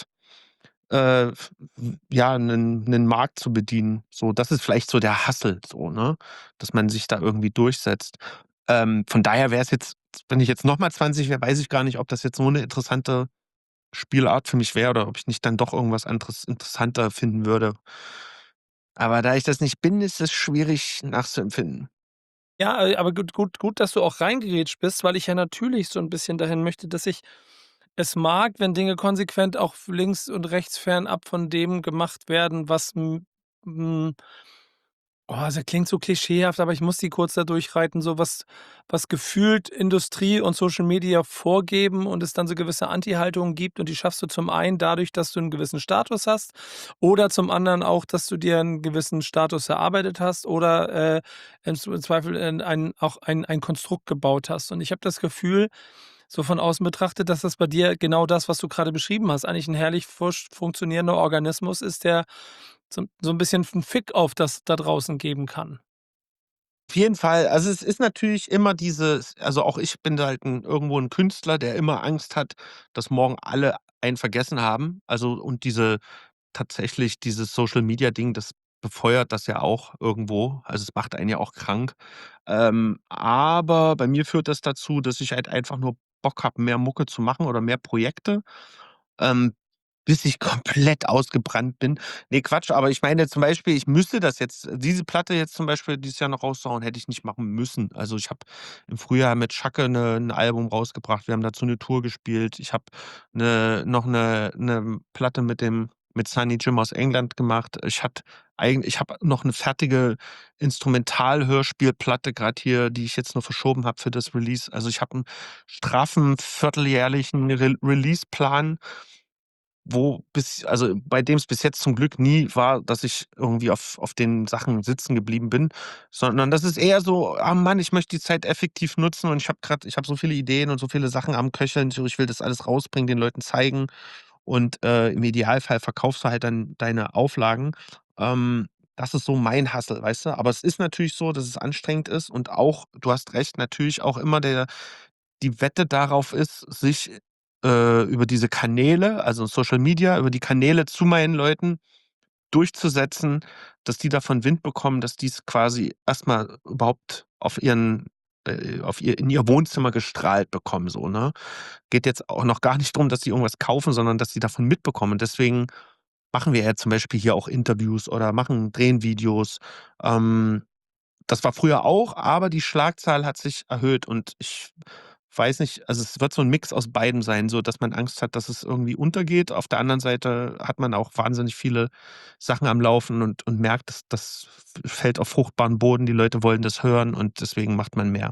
äh, f w ja, 'nen 'nen Markt zu bedienen. So, das ist vielleicht so der Hustle so, ne, dass man sich da irgendwie durchsetzt. Ähm, von daher wäre es jetzt wenn ich jetzt noch mal zwanzig wäre, weiß ich gar nicht, ob das jetzt so 'ne interessante Spielart für mich wäre oder ob ich nicht dann doch irgendwas anderes interessanter finden würde. Aber da ich das nicht bin, ist es schwierig nachzuempfinden. Ja, äh, aber gut gut gut, dass du auch reingegrätscht bist, weil ich ja natürlich so 'n bisschen dahin möchte, dass ich es mag, wenn Dinge konsequent auch f links und rechts fernab von dem gemacht werden, was m hm oh, das klingt so klischeehaft, aber ich muss die kurz da durchreiten, so was was gefühlt Industrie und Social Media vorgeben und es dann so gewisse Anti-Haltungen gibt und die schaffst du zum einen dadurch, dass du 'n gewissen Status hast oder zum anderen auch, dass du dir 'n gewissen Status erarbeitet hast oder, äh, im zw Zweifel in ein auch ein ein Konstrukt gebaut hast. Und ich habe das Gefühl, so von außen betrachtet, dass das bei dir genau das, was du grade beschrieben hast, eigentlich 'n herrlich furcht funktionierender Organismus ist, der so 'n so 'n bisschen 'n Fick auf das da draußen geben kann. Auf jeden Fall. Also, es ist natürlich immer dieses also, auch ich bin da halt 'n irgendwo 'n Künstler, der immer Angst hat, dass morgen alle einen vergessen haben. Also, und diese tatsächlich dieses Social-Media-Ding, das befeuert das ja auch irgendwo. Also, es macht einen ja auch krank. Ähm, aber bei mir führt das dazu, dass ich halt einfach nur Bock habe, mehr Mucke zu machen oder mehr Projekte, ähm, bis ich komplett ausgebrannt bin. Ne, Quatsch, aber ich meine zum Beispiel, ich müsste das jetzt diese Platte jetzt zum Beispiel dieses Jahr noch rauszuhauen, hätte ich nicht machen müssen. Also, ich habe im Frühjahr mit Schakke 'ne 'n Album rausgebracht. Wir haben dazu 'ne Tour gespielt. Ich habe 'ne noch 'ne 'ne Platte mit dem mit Sunny Jim aus England gemacht. Ich hatte eigen ich habe noch 'ne fertige Instrumental-Hörspielplatte grad hier, die ich jetzt nur verschoben habe für das Release. Also, ich habe 'n straffen vierteljährlichen Re Releaseplan wo bis also, bei dem's bis jetzt zum Glück nie war, dass ich irgendwie auf auf den Sachen sitzen geblieben bin, sondern das ist eher so: „Ah Mann, ich möchte die Zeit effektiv nutzen und ich habe grad ich habe so viele Ideen und so viele Sachen am Köcheln. So, ich will das alles rausbringen, den Leuten zeigen.“ Und, äh, im Idealfall verkaufst du halt dann deine Auflagen. Ähm, das ist so mein Hustle, weißt du? Aber es ist natürlich so, dass es anstrengend ist und auch du hast recht, natürlich auch immer der die Wette darauf ist, sich, äh, über diese Kanäle, also, Social Media, über die Kanäle zu meinen Leuten durchzusetzen, dass die davon Wind bekommen, dass die's quasi erst mal überhaupt auf ihren äh, auf ihr in ihr Wohnzimmer gestrahlt bekommen so, ne? Geht jetzt auch noch gar nicht drum, dass sie irgendwas kaufen, sondern dass sie davon mitbekommen. Deswegen machen wir ja zum Beispiel hier auch Interviews oder machen drehen Videos. Ähm, das war früher auch, aber die Schlagzahl hat sich erhöht und ich weiß nicht also, es wird so 'n Mix aus beidem sein, so dass man Angst hat, dass es irgendwie untergeht. Auf der anderen Seite hat man auch wahnsinnig viele Sachen am Laufen und und merkt, das das f fällt auf fruchtbaren Boden. Die Leute wollen das hören und deswegen macht man mehr.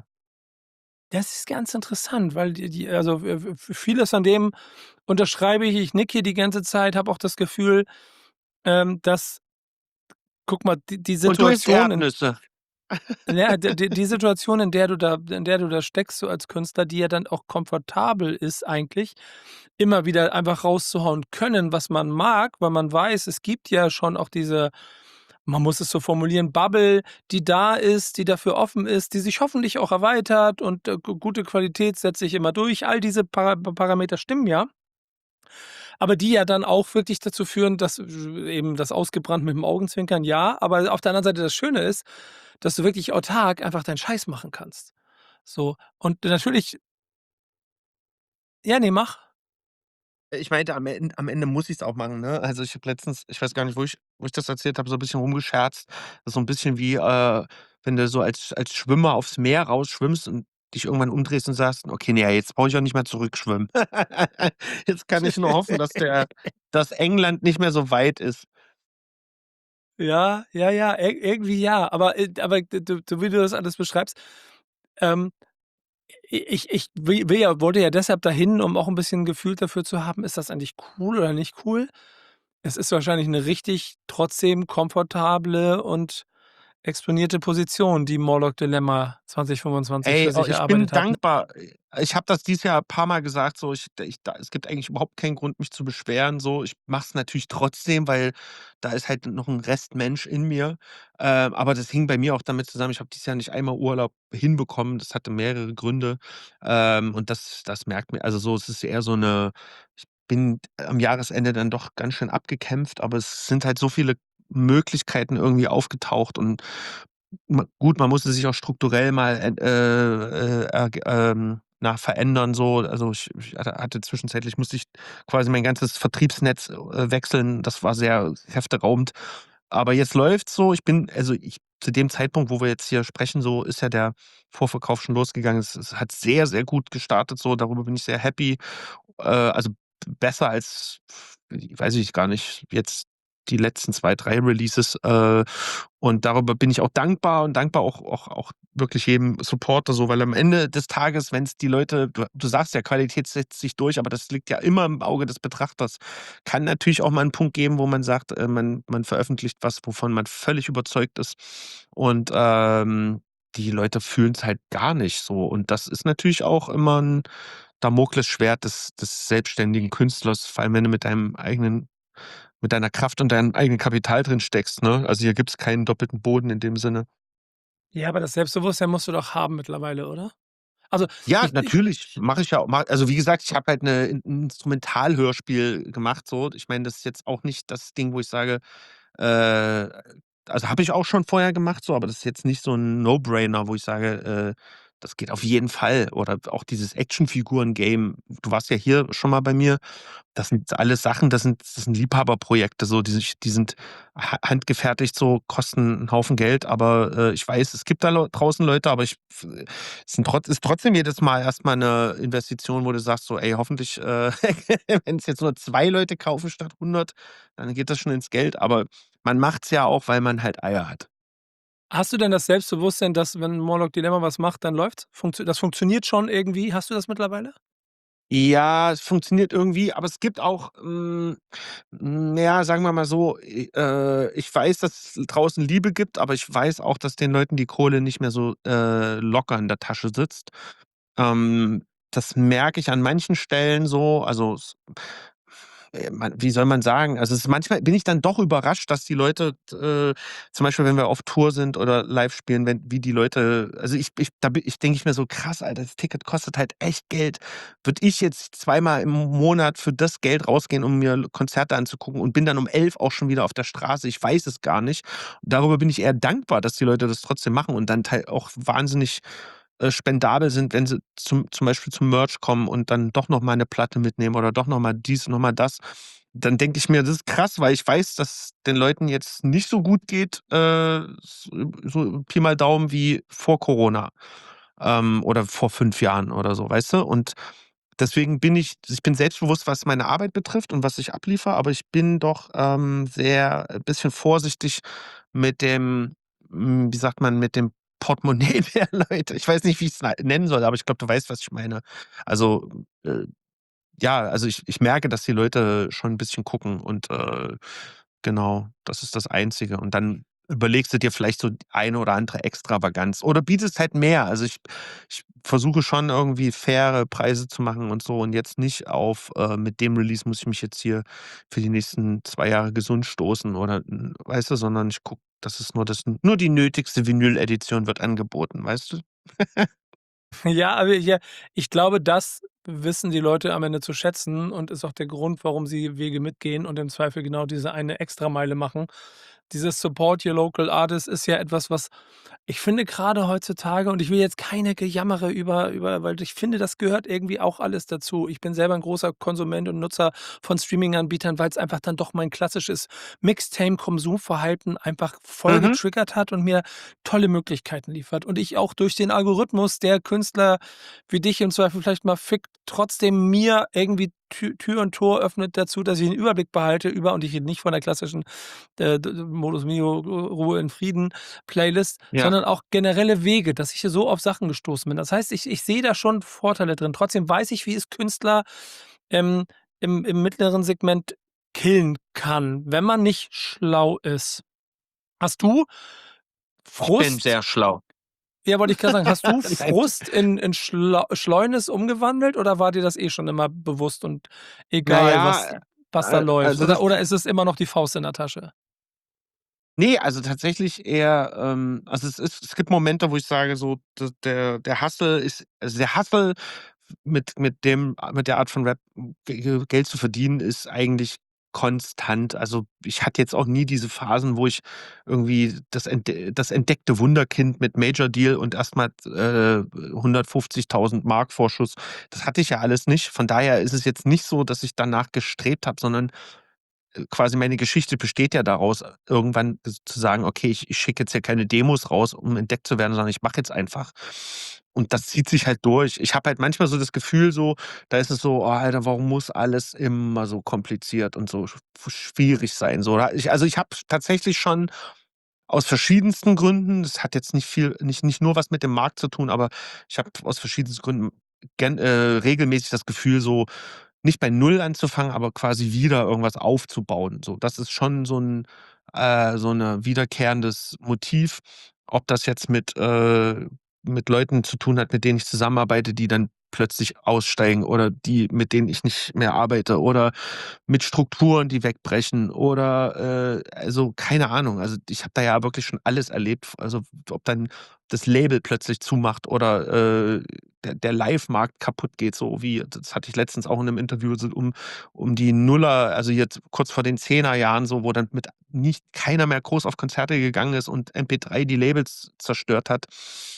Das ist ganz interessant, weil die die also, v v vieles an dem unterschreibe ich. Ich nicke hier die ganze Zeit, habe auch das Gefühl, ähm, dass guck mal, die die Und du isst Situation, in Erdnüsse. ja, d d die Situation, in der du da in der du da steckst, so als Künstler, die ja dann auch komfortabel ist eigentlich, immer wieder einfach rauszuhauen können, was man mag, weil man weiß, es gibt ja schon auch diese man muss es so formulieren, Bubble, die da ist, die dafür offen ist, die sich hoffentlich auch erweitert und, äh, gu gute Qualität setzt sich immer durch. All diese Para Parameter stimmen ja. Aber die ja dann auch wirklich dazu führen, dass eben das ausgebrannt mit dem Augenzwinkern, ja, aber auf der anderen Seite das Schöne ist, dass du wirklich autark einfach deinen Scheiß machen kannst. So, und natürlich Ja, ne, mach. Ich meinte, am En am Ende muss ich's auch machen, ne? Also, ich habe letztens ich weiß gar nicht, wo ich wo ich das erzählt habe, so 'n bisschen rumgescherzt. So 'n bisschen wie, äh, wenn du so als als Schwimmer aufs Meer rausschwimmst und dich irgendwann umdrehst und sagst: „Okay, ne, jetzt brauche ich auch nicht mehr zurückschwimmen.“ Jetzt kann ich nur hoffen, dass der dass England nicht mehr so weit ist. Ja, ja, ja, ir irgendwie ja, aber, äh aber d du du wie du das alles beschreibst, ähm, i ich ich will will ja wollte ja deshalb dahin, um auch 'n bisschen Gefühl dafür zu haben, ist das eigentlich cool oder nicht cool? Es ist wahrscheinlich 'ne richtig trotzdem komfortable und exponierte Position, die Morlock Dilemma zwanzig fünfundzwanzig Ey, für oh, sich ich bin erarbeitet hat, ne? dankbar. Ich habe das dieses Jahr ein paar Mal gesagt, so ich ich da es gibt eigentlich überhaupt keinen Grund, mich zu beschweren so. Ich mache es natürlich trotzdem, weil da ist halt noch 'n Rest Mensch in mir. Ähm, aber das hing bei mir auch damit zusammen, ich habe dieses Jahr nicht einmal Urlaub hinbekommen. Das hatte mehrere Gründe. Ähm, und das das merkt man also so, es ist eher so 'ne ich bin am Jahresende dann doch ganz schön abgekämpft, aber es sind halt so viele Möglichkeiten irgendwie aufgetaucht und ma gut, man musste sich auch strukturell mal ent äh, äh, erg ähm, na, verändern so. Also, ich ich hatte hatte zwischenzeitlich musste ich quasi mein ganzes Vertriebsnetz, äh, wechseln. Das war sehr kräfteraubend. Aber jetzt läuft's so. Ich bin also, ich zu dem Zeitpunkt, wo wir jetzt hier sprechen, so ist ja der Vorverkauf schon losgegangen. Es es hat sehr, sehr gut gestartet so. Darüber bin ich sehr happy. Äh, also, b besser als, weiß ich gar nicht, jetzt die letzten zwei, drei Releases. Äh, und darüber bin ich auch dankbar und dankbar auch auch auch wirklich jedem Supporter so, weil am Ende des Tages, wenn's die Leute du du sagst ja, Qualität setzt sich durch, aber das liegt ja immer im Auge des Betrachters. Kann natürlich auch mal 'n Punkt geben, wo man sagt, äh, man man veröffentlicht was, wovon man völlig überzeugt ist und, ähm, die Leute fühlen's halt gar nicht so. Und das ist natürlich auch immer 'n Damoklesschwert des des selbstständigen Künstlers, vor allem wenn du mit deinem eigenen mit deiner Kraft und deinem eigenen Kapital drin steckst, ne? Also, hier gibt's keinen doppelten Boden in dem Sinne. Ja, aber das Selbstbewusstsein musst du doch haben mittlerweile, oder? Also, Ja, ich ich natürlich, mache ich ja auch ma also, wie gesagt, ich habe halt 'ne 'n 'n Instrumentalhörspiel gemacht so. Ich meine, das ist jetzt auch nicht das Ding, wo ich sage, äh also, habe ich auch schon vorher gemacht so, aber das ist jetzt nicht so 'n No-Brainer, wo ich sage, äh, das geht auf jeden Fall. Oder auch dieses Actionfiguren-Game. Du warst ja hier schon mal bei mir. Das sind alles Sachen, das sind das sind Liebhaberprojekte so, die sich die sind ha handgefertigt so, kosten 'n Haufen Geld, aber, äh, ich weiß, es gibt da Leu draußen Leute, aber ich f sind trotz ist trotzdem jedes Mal erst mal 'ne Investition, wo du sagst so: „Ey, hoffentlich, äh, wenn's jetzt nur zwei Leute kaufen statt hundert, dann geht das schon ins Geld.“ Aber man macht's ja auch, weil man halt Eier hat. Hast du denn das Selbstbewusstsein, dass, wenn Morlock Dilemma was macht, dann läuft's? Funktio das funktioniert schon irgendwie? Hast du das mittlerweile? Ja, es funktioniert irgendwie, aber es gibt auch, hm, hm, ja, sagen wir mal so, i äh, ich weiß, dass es draußen Liebe gibt, aber ich weiß auch, dass den Leuten die Kohle nicht mehr so, äh, locker in der Tasche sitzt. Ähm, das merke ich an manchen Stellen so, also s äh, man wie soll man sagen? Also, es ist manchmal bin ich dann doch überrascht, dass die Leute, äh zum Beispiel, wenn wir auf Tour sind oder live spielen, wenn wie die Leute also, ich ich da bin ich denke ich mir so: „Krass, Alter, das Ticket kostet halt echt Geld. Würde ich jetzt zweimal im Monat für das Geld rausgehen, um mir L Konzerte anzugucken und bin dann um elf auch schon wieder auf der Straße? Ich weiß es gar nicht.“ Darüber bin ich eher dankbar, dass die Leute das trotzdem machen und dann teil auch wahnsinnig, äh, spendabel sind, wenn sie zum zum Beispiel zum Merch kommen und dann doch noch mal 'ne Platte mitnehmen oder doch noch mal dies und noch mal das. Dann denke ich mir: „Das ist krass“, weil ich weiß, dass den Leuten jetzt nicht so gut geht, äh, s so Pi mal Daumen wie vor Corona, ähm, oder vor fünf Jahren oder so, weißt du? Und deswegen bin ich ich bin selbstbewusst, was meine Arbeit betrifft und was ich abliefere, aber ich bin doch, ähm, sehr bisschen vorsichtig mit dem, hm, wie sagt man, mit dem Portemonnaie der Leute. Ich weiß nicht, wie ich's na nennen soll, aber ich glaube, du weißt, was ich meine. Also, äh, ja, also, ich ich merke, dass die Leute schon 'n bisschen gucken und, äh, genau, das ist das Einzige. Und dann überlegst du dir vielleicht so eine oder andere Extravaganz oder bietest halt mehr. Also, ich ich versuche schon irgendwie faire Preise zu machen und so und jetzt nicht auf, äh, mit dem Release muss ich mich jetzt hier für die nächsten zwei Jahre gesund stoßen oder n weißt du, sondern ich gucke, dass es nur das nur die nötigste Vinyl-Edition wird angeboten, weißt du? Ja, aber ja, ich glaube, das wissen die Leute am Ende zu schätzen und ist auch der Grund, warum sie Wege mitgehen und im Zweifel genau diese eine Extrameile machen. Dieses „Support your local artist“ ist ja etwas, was ich finde grade heutzutage und ich will jetzt keine Gejammere über über weil ich finde, das gehört irgendwie auch alles dazu. Ich bin selber 'n großer Konsument und Nutzer von Streaminganbietern, weil's einfach dann doch mein klassisches Mixtape-Konsumverhalten einfach voll Mhm. getriggert hat und mir tolle Möglichkeiten liefert. Und ich auch durch den Algorithmus, der Künstler wie dich im Zweifel vielleicht mal fickt, trotzdem mir irgendwie Tü Tür und Tor öffnet dazu, dass ich 'n Überblick behalte über und ich rede nicht von der klassischen, äh, d „Modus Mio, Ru Ruhe in Frieden“ Playlist, Ja. sondern auch generelle Wege, dass ich so auf Sachen gestoßen bin. Das heißt, ich ich sehe da schon Vorteile drin. Trotzdem weiß ich, wie es Künstler, ähm, im im mittleren Segment killen kann, wenn man nicht schlau ist. Hast du Ich bin Frust sehr schlau. ja, wollte ich grad sagen, hast du Nein. Frust in in Schlau Schleunigst umgewandelt oder war dir das eh schon immer bewusst und Na egal, was ja, was da äh, läuft? also Oder das oder ist es immer noch die Faust in der Tasche? Ne, also tatsächlich eher, ähm also es ist es gibt Momente, wo ich sage so, d der der Hustle ist also der Hustle mit mit dem mit der Art von Rap Ge Ge Geld zu verdienen, ist eigentlich konstant. Also, ich hatte jetzt auch nie diese Phasen, wo ich irgendwie das ent das entdeckte Wunderkind mit Major Deal und erst mal, äh, hundertfünfzigtausend Mark Vorschuss. Das hatte ich ja alles nicht. Von daher ist es jetzt nicht so, dass ich danach gestrebt habe, sondern, äh, quasi meine Geschichte besteht ja daraus, irgendwann s zu sagen: „Okay, ich ich schicke jetzt hier keine Demos raus, um entdeckt zu werden, sondern ich mache jetzt einfach.“ Und das zieht sich halt durch. Ich habe halt manchmal so das Gefühl so, da ist es so: „Oh, Alter, warum muss alles immer so kompliziert und so sch schwierig sein?“ So, da ich also, ich habe tatsächlich schon aus verschiedensten Gründen das hat jetzt nicht viel nicht nicht nur was mit dem Markt zu tun, aber ich habe aus verschiedensten Gründen gen äh, regelmäßig das Gefühl, so nicht bei Null anzufangen, aber quasi wieder irgendwas aufzubauen. So, das ist schon so 'n äh, so 'ne wiederkehrendes Motiv. Ob das jetzt mit äh, mit Leuten zu tun hat, mit denen ich zusammenarbeite, die dann plötzlich aussteigen oder die mit denen ich nicht mehr arbeite oder mit Strukturen, die wegbrechen oder, äh also, keine Ahnung. Also, ich habe da ja wirklich schon alles erlebt. F also, ob dann das Label plötzlich zumacht oder, äh, der der Livemarkt kaputtgeht, so wie das hatte ich letztens auch in 'nem Interview so um um die Nuller also, jetzt kurz vor den Zehner Jahren so, wo dann mit nicht keiner mehr groß auf Konzerte gegangen ist und M P drei die Labels zerstört hat.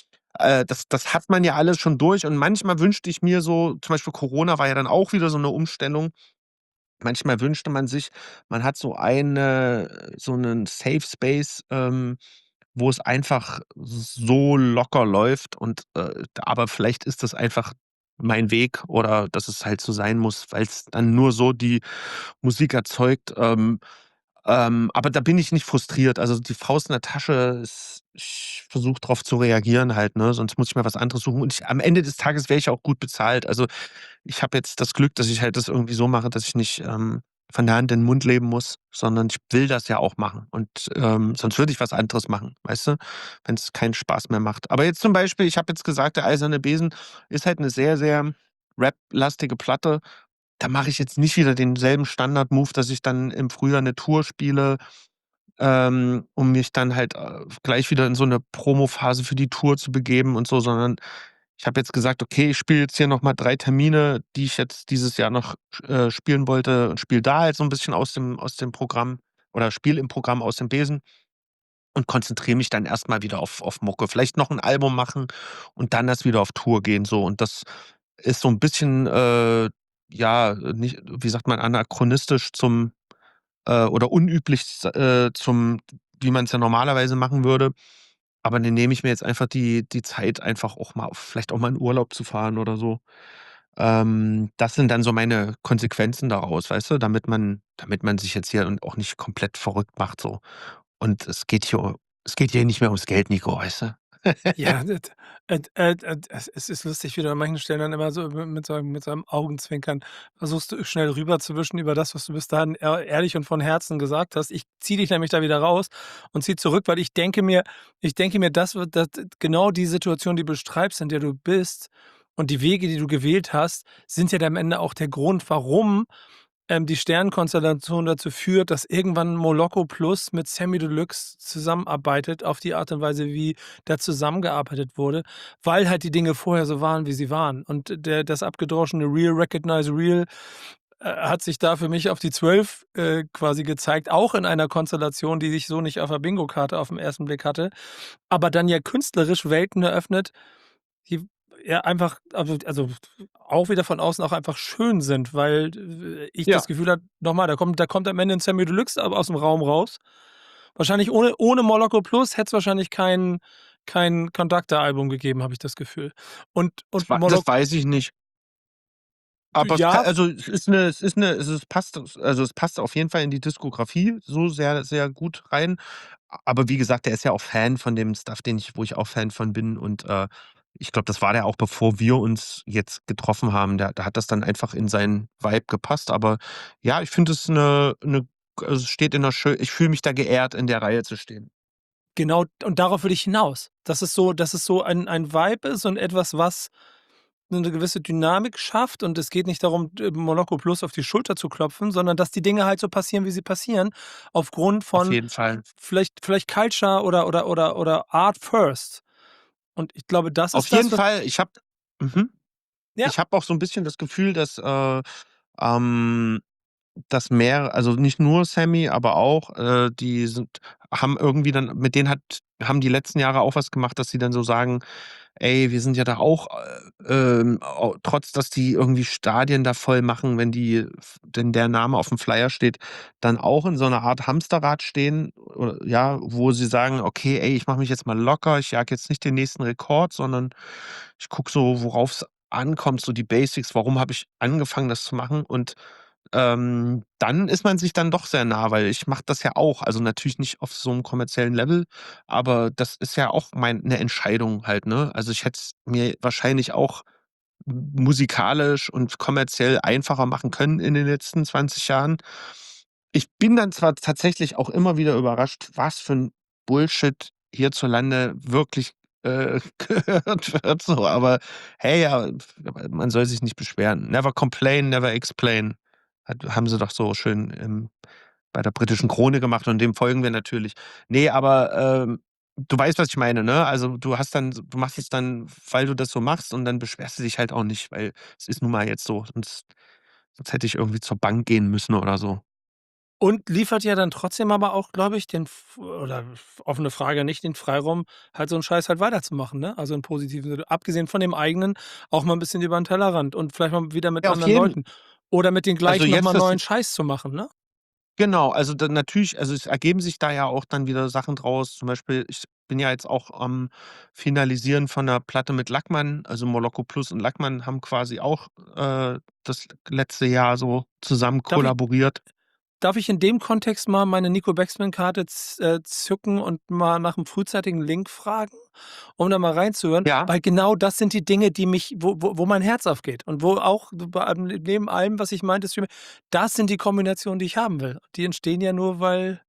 Äh, das das hat man ja alles schon durch und manchmal wünschte ich mir so zum Beispiel Corona war ja dann auch wieder so 'ne Umstellung. Manchmal wünschte man sich, man hat so eine so 'nen Safe Space, ähm, wo es einfach so locker läuft und, äh aber vielleicht ist das einfach mein Weg oder dass es halt so sein muss, weil's dann nur so die Musik erzeugt. Ähm, ähm, aber da bin ich nicht frustriert. Also, die Faust in der Tasche ist ich versuche drauf zu reagieren halt, ne, sonst muss ich mir was anderes suchen und ich am Ende des Tages wäre ich auch gut bezahlt. Also, ich habe jetzt das Glück, dass ich halt das irgendwie so mache, dass ich nicht, ähm, von der Hand in 'n Mund leben muss, sondern ich will das ja auch machen und, ähm, sonst würde ich was anderes machen, weißt du, wenn's keinen Spaß mehr macht. Aber jetzt zum Beispiel, ich habe jetzt gesagt, der Eiserne Besen ist halt 'ne sehr, sehr Rap-lastige Platte. Da mache ich jetzt nicht wieder denselben Standard-Move, dass ich dann im Frühjahr 'ne Tour spiele, ähm, um mich dann halt, äh, gleich wieder in so 'ne Promophase für die Tour zu begeben und so, sondern ich habe jetzt gesagt: „Okay, ich spiele jetzt hier noch mal drei Termine, die ich jetzt dieses Jahr noch sch äh, spielen wollte und spiele da halt so 'n bisschen aus dem aus dem Programm oder spiele im Programm aus dem Besen und konzentriere mich dann erst mal wieder auf auf Mucke. Vielleicht noch 'n Album machen und dann erst wieder auf Tour gehen“, so. Und das ist so 'n bisschen, äh, ja, nicht wie sagt man, anachronistisch zum äh, oder unüblich s äh, zum wie man's ja normalerweise machen würde. Aber dann nehme ich mir jetzt einfach die die Zeit, einfach auch mal vielleicht auch mal in Urlaub zu fahren oder so. Ähm, das sind dann so meine Konsequenzen daraus, weißt du, damit man damit man sich jetzt hier und auch nicht komplett verrückt macht so. Und es geht hier es geht hier nicht mehr ums Geld, Nico, weißt du? Ja, d et et et es es ist lustig, wie du an manchen Stellen dann immer so m mit so einem mit so einem Augenzwinkern versuchst du schnell rüberzuwischen über das, was du bis dahin ehr ehrlich und von Herzen gesagt hast. Ich ziehe dich nämlich da wieder raus und ziehe zurück, weil ich denke mir ich denke mir, das wird dat genau die Situation, die du beschreibst, in der du bist und die Wege, die du gewählt hast, sind ja dann am Ende auch der Grund, warum, ähm, die Sternenkonstellation dazu führt, dass irgendwann Moloko Plus mit Samy Deluxe zusammenarbeitet auf die Art und Weise, wie da zusammengearbeitet wurde, weil halt die Dinge vorher so waren, wie sie waren. Und der das abgedroschene Real Recognize Real, äh, hat sich da für mich auf die zwölf, äh, quasi gezeigt, auch in einer Konstellation, die ich so nicht auf der Bingokarte auf'm ersten Blick hatte, aber dann ja künstlerisch Welten eröffnet, die ja einfach also also auch wieder von außen auch einfach schön sind, weil, äh, ich das Ja. Gefühl habe noch mal, da kommt da kommt am Ende 'n Samy Deluxe au aus'm Raum raus. Wahrscheinlich ohne ohne Moloko Plus hätte es wahrscheinlich kein kein Conductor-Album gegeben, habe ich das Gefühl. Und Das und wei das Molok weiß ich nicht. Aber es pa Ja. also, es ist 'ne es ist 'ne also, es passt also, es passt auf jeden Fall in die Diskografie so sehr, sehr gut rein. A aber wie gesagt, der ist ja auch Fan von dem Stuff, den ich wo ich auch Fan von bin und, äh, ich glaube, das war der auch, bevor wir uns jetzt getroffen haben. Da da hat das dann einfach in seinen Vibe gepasst. Aber ja, ich finde es 'ne 'ne also, es steht in 'ner schö ich fühle mich da geehrt, in der Reihe zu stehen. Genau, und darauf will ich hinaus. Dass es so dass es so ein ein Vibe ist und etwas, was 'ne gewisse Dynamik schafft und es geht nicht darum, d Moloko Plus auf die Schulter zu klopfen, sondern dass die Dinge halt so passieren, wie sie passieren, aufgrund Auf von jeden Fall. vielleicht vielleicht Culture oder oder oder oder Art First. Und ich glaube, das Auf ist das, jeden was Fall, ich habe mhm. Ja. Ich habe auch so 'n bisschen das Gefühl, dass, äh, ähm dass mehr also nicht nur Sammy, aber auch, äh, die sind haben irgendwie dann mit denen hat haben die letzten Jahre auch was gemacht, dass sie dann so sagen: „Ey, wir sind ja da auch, äh, ähm, au trotz, dass die irgendwie Stadien da voll machen, wenn die f wenn der Name aufm Flyer steht, dann auch in so 'ner Art Hamsterrad stehen, oder ja, wo sie sagen: ‚Okay, ey, ich mache mich jetzt mal locker. Ich jage jetzt nicht den nächsten Rekord, sondern ich gucke so, worauf's ankommt, so die Basics. Warum habe ich angefangen, das zu machen?‘“ Und, ähm, dann ist man sich dann doch sehr nah, weil ich mache das ja auch. Also natürlich nicht auf so 'nem kommerziellen Level, aber das ist ja auch mein 'ne Entscheidung halt, ne? Also, ich hätte es mir wahrscheinlich auch m musikalisch und kommerziell einfacher machen können in den letzten zwanzig Jahren. Ich bin dann zwar tatsächlich auch immer wieder überrascht, was für 'n Bullshit hierzulande wirklich, äh, gehört wird so, aber hey, ja, man soll sich nicht beschweren. Never complain, never explain. Hat haben sie doch so schön, ähm, bei der britischen Krone gemacht und dem folgen wir natürlich. Ne, aber, ähm, du weißt, was ich meine, ne? Also, du hast dann du machst es dann, weil du das so machst und dann beschwerst du dich halt auch nicht, weil es ist nun mal jetzt so, sonst sonst hätte ich irgendwie zur Bank gehen müssen oder so. Und liefert ja dann trotzdem aber auch, glaube ich, den f oder f offene Frage, nicht den Freiraum, halt so 'n Scheiß halt weiterzumachen, ne? Also, im positiven Sinne. Abgesehen von dem eigenen, auch mal 'n bisschen über 'n Tellerrand und vielleicht mal wieder mit Ja, auf anderen jeden Leuten oder mit den Also, gleichen noch jetzt mal das neuen Scheiß zu machen, ne? Genau, also dann natürlich also es ergeben sich da ja auch dann wieder Sachen draus. Zum Beispiel, ich bin ja jetzt auch am Finalisieren von 'ner Platte mit Lackmann. Also, Moloko Plus und Lackmann haben quasi auch, äh, das letzte Jahr so zusammen Darf ich kollaboriert. darf ich in dem Kontext mal meine Nico Backspin-Karte z äh, zücken und mal nach 'm frühzeitigen Link fragen, um da mal reinzuhören? Ja. Weil genau das sind die Dinge, die mich wo wo wo mein Herz aufgeht und wo auch bei allem neben allem, was ich meinte, das sind die Kombinationen, die ich haben will. Die entstehen ja nur, weil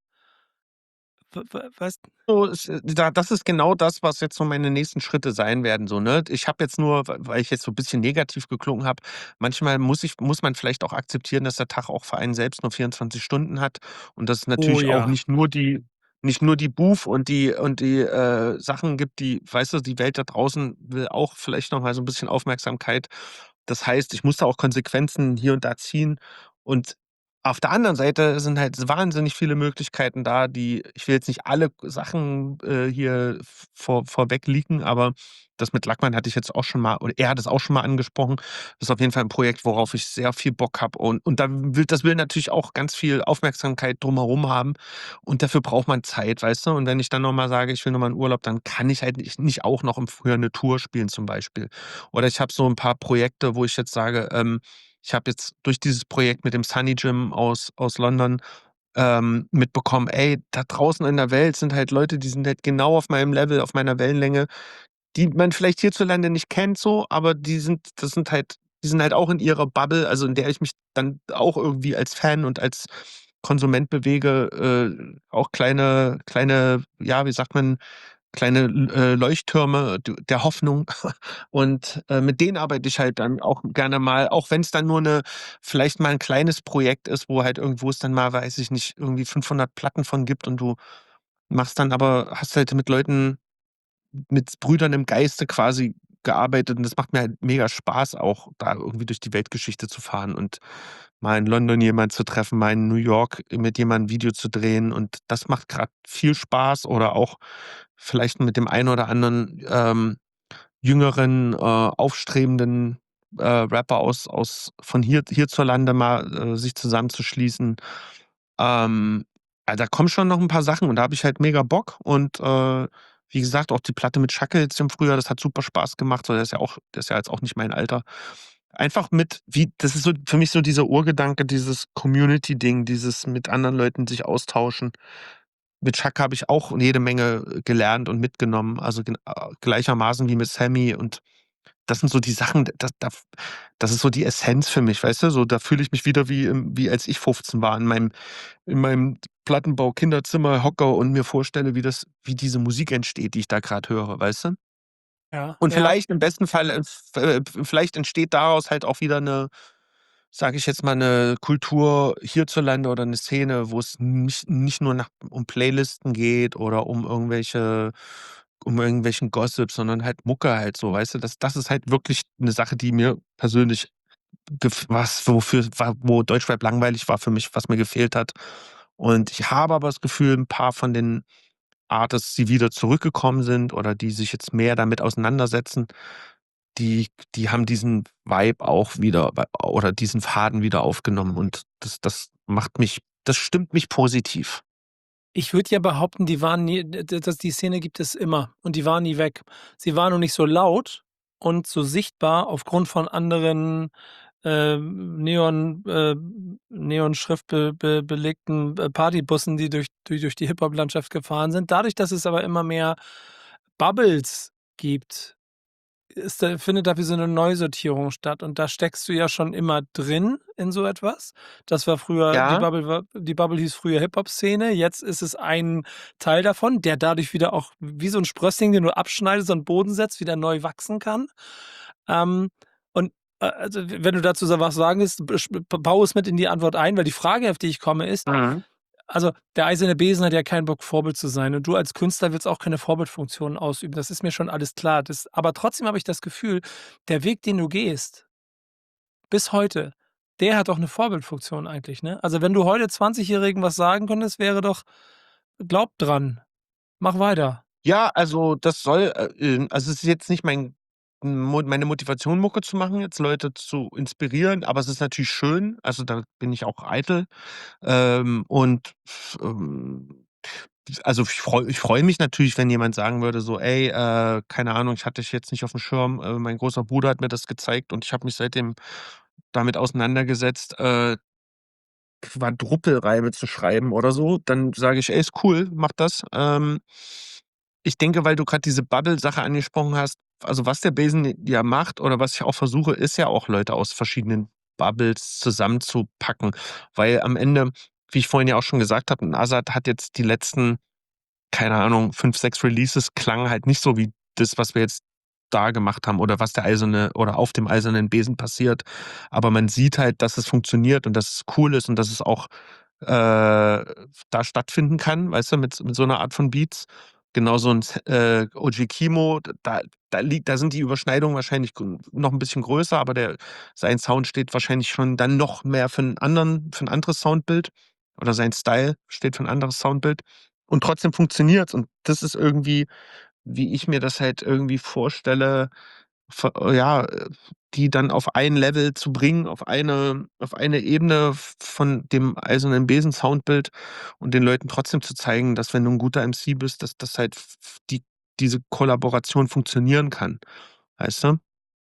w w weißt So ist äh, da das ist genau das, was jetzt so meine nächsten Schritte sein werden so, ne? Ich habe jetzt nur, w weil ich jetzt so 'n bisschen negativ geklungen habe manchmal muss ich muss man vielleicht auch akzeptieren, dass der Tag auch für einen selbst nur vierundzwanzig Stunden hat und dass es Oh natürlich auch ja. nicht nur die nicht nur die Boov und die und die, äh, Sachen gibt, die weißt du, die Welt da draußen will auch vielleicht noch mal so 'n bisschen Aufmerksamkeit. Das heißt, ich muss da auch Konsequenzen hier und da ziehen. Und auf der anderen Seite sind halt wahnsinnig viele Möglichkeiten da, die ich will jetzt nicht alle Sachen, äh, hier v vor vorweg leaken, aber das mit Lackmann hatte ich jetzt auch schon mal oder er hat es auch schon mal angesprochen. Das ist auf jeden Fall 'n Projekt, worauf ich sehr viel Bock habe und und da will das will natürlich auch ganz viel Aufmerksamkeit drumherum haben und dafür braucht man Zeit, weißt du? Und wenn ich dann noch mal sage, ich will noch mal in Urlaub, dann kann ich halt nicht nicht auch noch im Frühjahr 'ne Tour spielen zum Beispiel. Oder ich habe so 'n paar Projekte, wo ich jetzt sage, ähm, ich habe jetzt durch dieses Projekt mit dem Sunny Gym aus aus London, ähm, mitbekommen: „Ey, da draußen in der Welt sind halt Leute, die sind halt genau auf meinem Level, auf meiner Wellenlänge, die man vielleicht hierzulande nicht kennt so, aber die sind das sind halt die sind halt auch in ihrer Bubble, also in der ich mich dann auch irgendwie als Fan und als Konsument bewege, äh, auch kleine kleine, ja, wie sagt man, kleine L äh, Leuchttürme d der Hoffnung.“ Und, äh, mit denen arbeite ich halt dann auch gerne mal, auch wenn's dann nur 'ne vielleicht mal 'n kleines Projekt ist, wo halt irgendwo es dann mal, weiß ich nicht, irgendwie fünfhundert Platten von gibt und du machst dann aber hast halt mit Leuten mit Brüdern im Geiste quasi gearbeitet und das macht mir halt mega Spaß auch, da irgendwie durch die Weltgeschichte zu fahren und mal in London jemand zu treffen, mal in New York mit jemandem 'n Video zu drehen und das macht grad viel Spaß oder auch vielleicht mit dem einen oder anderen, ähm, jüngeren, äh, aufstrebenden, äh, Rapper aus aus von hier hierzulande mal, äh, sich zusammenzuschließen. Ähm, ah, da kommen schon noch 'n paar Sachen und da habe ich halt mega Bock und, äh, wie gesagt, auch die Platte mit Schakke jetzt im Frühjahr, das hat super Spaß gemacht, so der ist ja auch der ist ja jetzt auch nicht mein Alter. Einfach mit wie das ist so für mich so dieser Urgedanke, dieses Community-Ding, dieses mit anderen Leuten sich austauschen. Mit Schakke habe ich auch jede Menge gelernt und mitgenommen, also gen äh, gleichermaßen wie mit Sammy und das sind so die Sachen, d das da das ist so die Essenz für mich, weißt du? So, da fühle ich mich wieder wie im wie als ich fünfzehn war in meinem in meinem Plattenbau-Kinderzimmer hocke und mir vorstelle, wie das wie diese Musik entsteht, die ich da grad höre, weißt du? Ja, Und ja. vielleicht im besten Fall, äh, f äh, vielleicht entsteht daraus halt auch wieder 'ne, sage ich jetzt mal, 'ne Kultur hierzulande oder 'ne Szene, wo es nicht nicht nur nach um Playlisten geht oder um irgendwelche um irgendwelchen Gossip, sondern halt Mucke halt so, weißt du? Das das ist halt wirklich 'ne Sache, die mir persönlich gef was wofür wa wo Deutschrap langweilig war für mich, was mir gefehlt hat. Und ich habe aber das Gefühl, 'n paar von den Artists, die wieder zurückgekommen sind oder die sich jetzt mehr damit auseinandersetzen, die die haben diesen Vibe auch wieder wa oder diesen Faden wieder aufgenommen und das das macht mich das stimmt mich positiv. Ich würde ja behaupten, die waren nie d d das die Szene gibt es immer und die war nie weg. Sie war nur nicht so laut und so sichtbar aufgrund von anderen, ähm, Neon äh, Neonschrift be be belegten, äh, Partybussen, die durch die durch die Hip-Hop-Landschaft gefahren sind. Dadurch, dass es aber immer mehr Bubbles gibt, ist da findet da wie so 'ne Neusortierung statt und da steckst du ja schon immer drin in so etwas. Das war früher die Ja. Bubble war die Bubble hieß früher Hip-Hop-Szene, jetzt ist es ein Teil davon, der dadurch wieder auch wie so 'n Sprössling, den du abschneidest, an 'n Boden setzt, wieder neu wachsen kann. Ähm, und, äh, also, w wenn du dazu sa was sagen willst, b sch b baue es mit in die Antwort ein, weil die Frage, auf die ich komme, ist Mhm. also, der Eiserne Besen hat ja keinen Bock, Vorbild zu sein und du als Künstler willst auch keine Vorbildfunktion ausüben. Das ist mir schon alles klar. Das aber trotzdem habe ich das Gefühl, der Weg, den du gehst bis heute, der hat doch 'ne Vorbildfunktion eigentlich, ne? Also, wenn du heute Zwanzigjährigen was sagen könntest, wäre doch: „Glaube dran, mach weiter.“ Ja, also, das soll, äh, ähm also, es ist jetzt nicht mein Mo meine Motivation, Mucke zu machen, jetzt Leute zu inspirieren, aber es ist natürlich schön. Also, da bin ich auch eitel. Ähm, und f ähm, also, ich freue ich freue mich natürlich, wenn jemand sagen würde so: „Ey, äh, keine Ahnung, ich hatte dich jetzt nicht aufm Schirm. Äh, mein großer Bruder hat mir das gezeigt und ich habe mich seitdem damit auseinandergesetzt, äh, Quadruple-Reime zu schreiben oder so.“ Dann sage ich: „Ey, ist cool, mach das.“ Ähm, ich denke, weil du grad diese Bubble-Sache angesprochen hast, also, was der Besen ja macht oder was ich auch versuche, ist ja auch Leute aus verschiedenen Bubbles zusammenzupacken, weil am Ende, wie ich vorhin ja auch schon gesagt habe, 'n Azad hat jetzt die letzten, keine Ahnung, fünf, sechs Releases klangen halt nicht so wie das, was wir jetzt da gemacht haben oder was der Eiserne oder auf dem Eisernen Besen passiert. Aber man sieht halt, dass es funktioniert und dass es cool ist und dass es auch, äh, da stattfinden kann, weißt du, mit mit so 'ner Art von Beats. Genauso 'n S äh, O.G. Kimo, d da da liegt da sind die Überschneidungen wahrscheinlich gr noch 'n bisschen größer, aber der sein Sound steht wahrscheinlich schon dann noch mehr für 'n anderen für 'n anderes Soundbild oder sein Style steht für 'n anderes Soundbild und trotzdem funktioniert's und das ist irgendwie, wie ich mir das halt irgendwie vorstelle, v ja, äh, die dann auf ein Level zu bringen, auf eine auf eine Ebene v von dem Eisernen Besen Soundbild und den Leuten trotzdem zu zeigen, dass wenn du 'n guter MC bist, dass das halt f f die diese Kollaboration funktionieren kann, weißt du?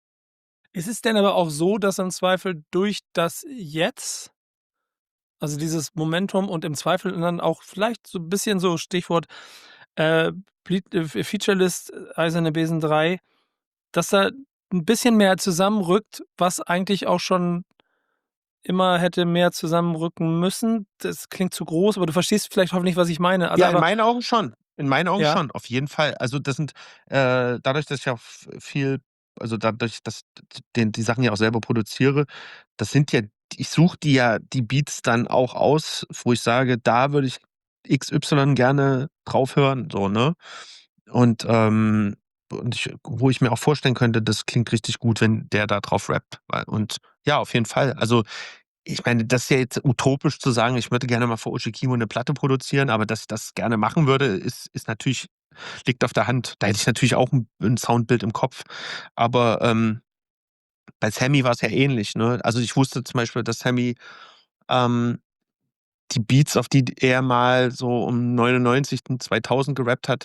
Ist es denn aber auch so, dass im Zweifel durch das Jetzt also, dieses Momentum und im Zweifel dann auch vielleicht so 'n bisschen so Stichwort, äh, Bleed äh, F Featurelist Eiserne Besen drei, dass da 'n bisschen mehr zusammenrückt, was eigentlich auch schon immer hätte mehr zusammenrücken müssen? Das klingt zu groß, aber du verstehst vielleicht hoffentlich, was ich meine. Also, Ja, in einfach meinen Augen schon. In meinen Augen Ja? schon, auf jeden Fall. Also, das sind, äh dadurch, dass ich auch v viel also, dadurch, dass d d den die Sachen ja auch selber produziere, das sind ja ich suche die ja die Beats dann auch aus, wo ich sage: „Da würde ich X Y gerne drauf hören“, so, ne? Und, ähm und ich wo ich mir auch vorstellen könnte, das klingt richtig gut, wenn der da drauf rappt. Weil und ja, auf jeden Fall. Also, ich meine, das ist ja jetzt utopisch zu sagen, ich würde gerne mal für O.G. Kimo 'ne Platte produzieren, aber dass ich das gerne machen würde, ist ist natürlich liegt auf der Hand. Da hätte ich natürlich auch 'n 'n Soundbild im Kopf. Aber, ähm, bei Sammy war's ja ähnlich, ne? Also, ich wusste zum Beispiel, dass Sammy, ähm, die Beats, auf die d er mal so um neunundneunzig und zweitausend gerappt hat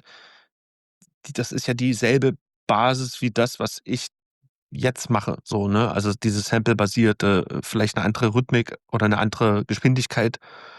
die das ist ja dieselbe Basis wie das, was ich jetzt mache, so, ne? Also, dieses Sample-basierte, äh, vielleicht 'ne andere Rhythmik oder 'ne andere Geschwindigkeit.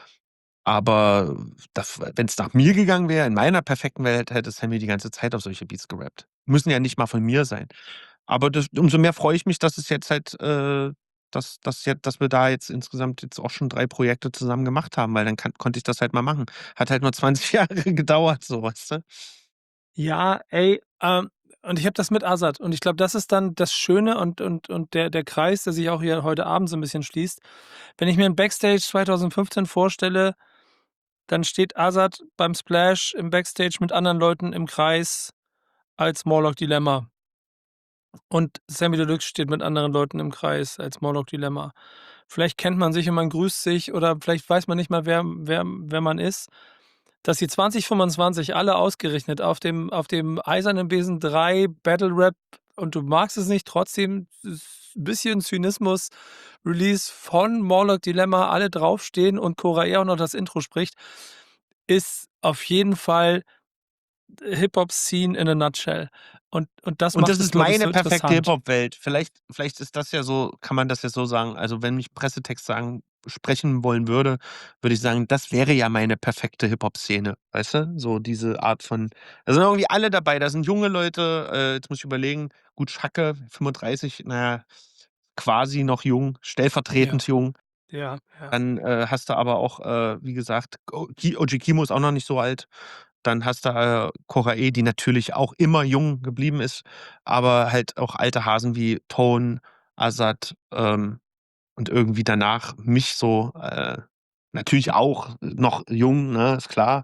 Aber das wenn's nach mir gegangen wäre, in meiner perfekten Welt, hätte Sammy die ganze Zeit auf solche Beats gerappt. Müssen ja nicht mal von mir sein. Aber das umso mehr freue ich mich, dass es jetzt halt, äh dass dass jetzt dass wir da jetzt insgesamt jetzt auch schon drei Projekte zusammen gemacht haben, weil dann kann konnte ich das halt mal machen. Hat halt nur zwanzig Jahre gedauert so, weißt du? Ja, ey, ähm, und ich habe das mit Azad und ich glaube, das ist dann das Schöne und und und der der Kreis, der sich auch hier heute Abend so 'n bisschen schließt. Wenn ich mir 'n Backstage zweitausendfünfzehn vorstelle, dann steht Azad beim Splash im Backstage mit anderen Leuten im Kreis als Morlock Dilemma. Und Samy Deluxe steht mit anderen Leuten im Kreis als Morlock Dilemma. Vielleicht kennt man sich und man grüßt sich oder vielleicht weiß man nicht mal, wer wer wer man ist. Dass die zwanzig fünfundzwanzig alle ausgerechnet auf dem auf dem Eisernen Besen drei Battle Rap und du magst es nicht, trotzdem s bisschen Zynismus Release von Morlock Dilemma alle draufstehen und Cora E auch noch das Intro spricht, ist auf jeden Fall Hip-Hop-Scene in a nutshell. Und und das Und macht das es, ist glaube ich, meine so perfekte interessant. Hip-Hop-Welt. Vielleicht vielleicht ist das ja so kann man das ja so sagen. Also, wenn mich Pressetext sagen sprechen wollen würde, würde ich sagen, das wäre ja meine perfekte Hip-Hop-Szene, weißt du? So diese Art von da sind irgendwie alle dabei. Da sind junge Leute, äh, jetzt muss ich überlegen, gut, Schacke, fünfunddreißig, na ja, quasi noch jung, Ja. stellvertretend jung. Ja, ja. Dann, äh, hast du aber auch, äh, wie gesagt, O Ki O G Kimo ist auch noch nicht so alt. Dann hast du, äh, Cora E, die natürlich auch immer jung geblieben ist, aber halt auch alte Hasen wie Tone, Azad, ähm, und irgendwie danach mich so, äh, natürlich auch noch jung, ne, ist klar.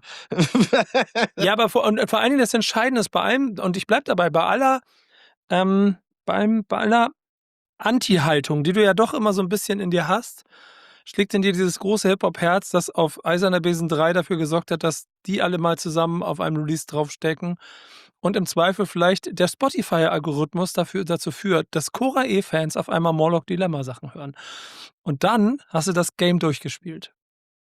Ja, aber vor und vor allen Dingen das Entscheidende ist bei allem und ich bleibe dabei, bei aller ähm, beim bei aller Anti-Haltung, die du ja doch immer so 'n bisschen in dir hast, schlägt in dir dieses große Hip-Hop-Herz, das auf Eiserner Besen drei dafür gesorgt hat, dass die alle mal zusammen auf einem Release draufstecken und im Zweifel vielleicht der Spotify-Algorithmus dafür dazu führt, dass Cora E-Fans auf einmal Morlock Dilemma Sachen hören. Und dann hast du das Game durchgespielt.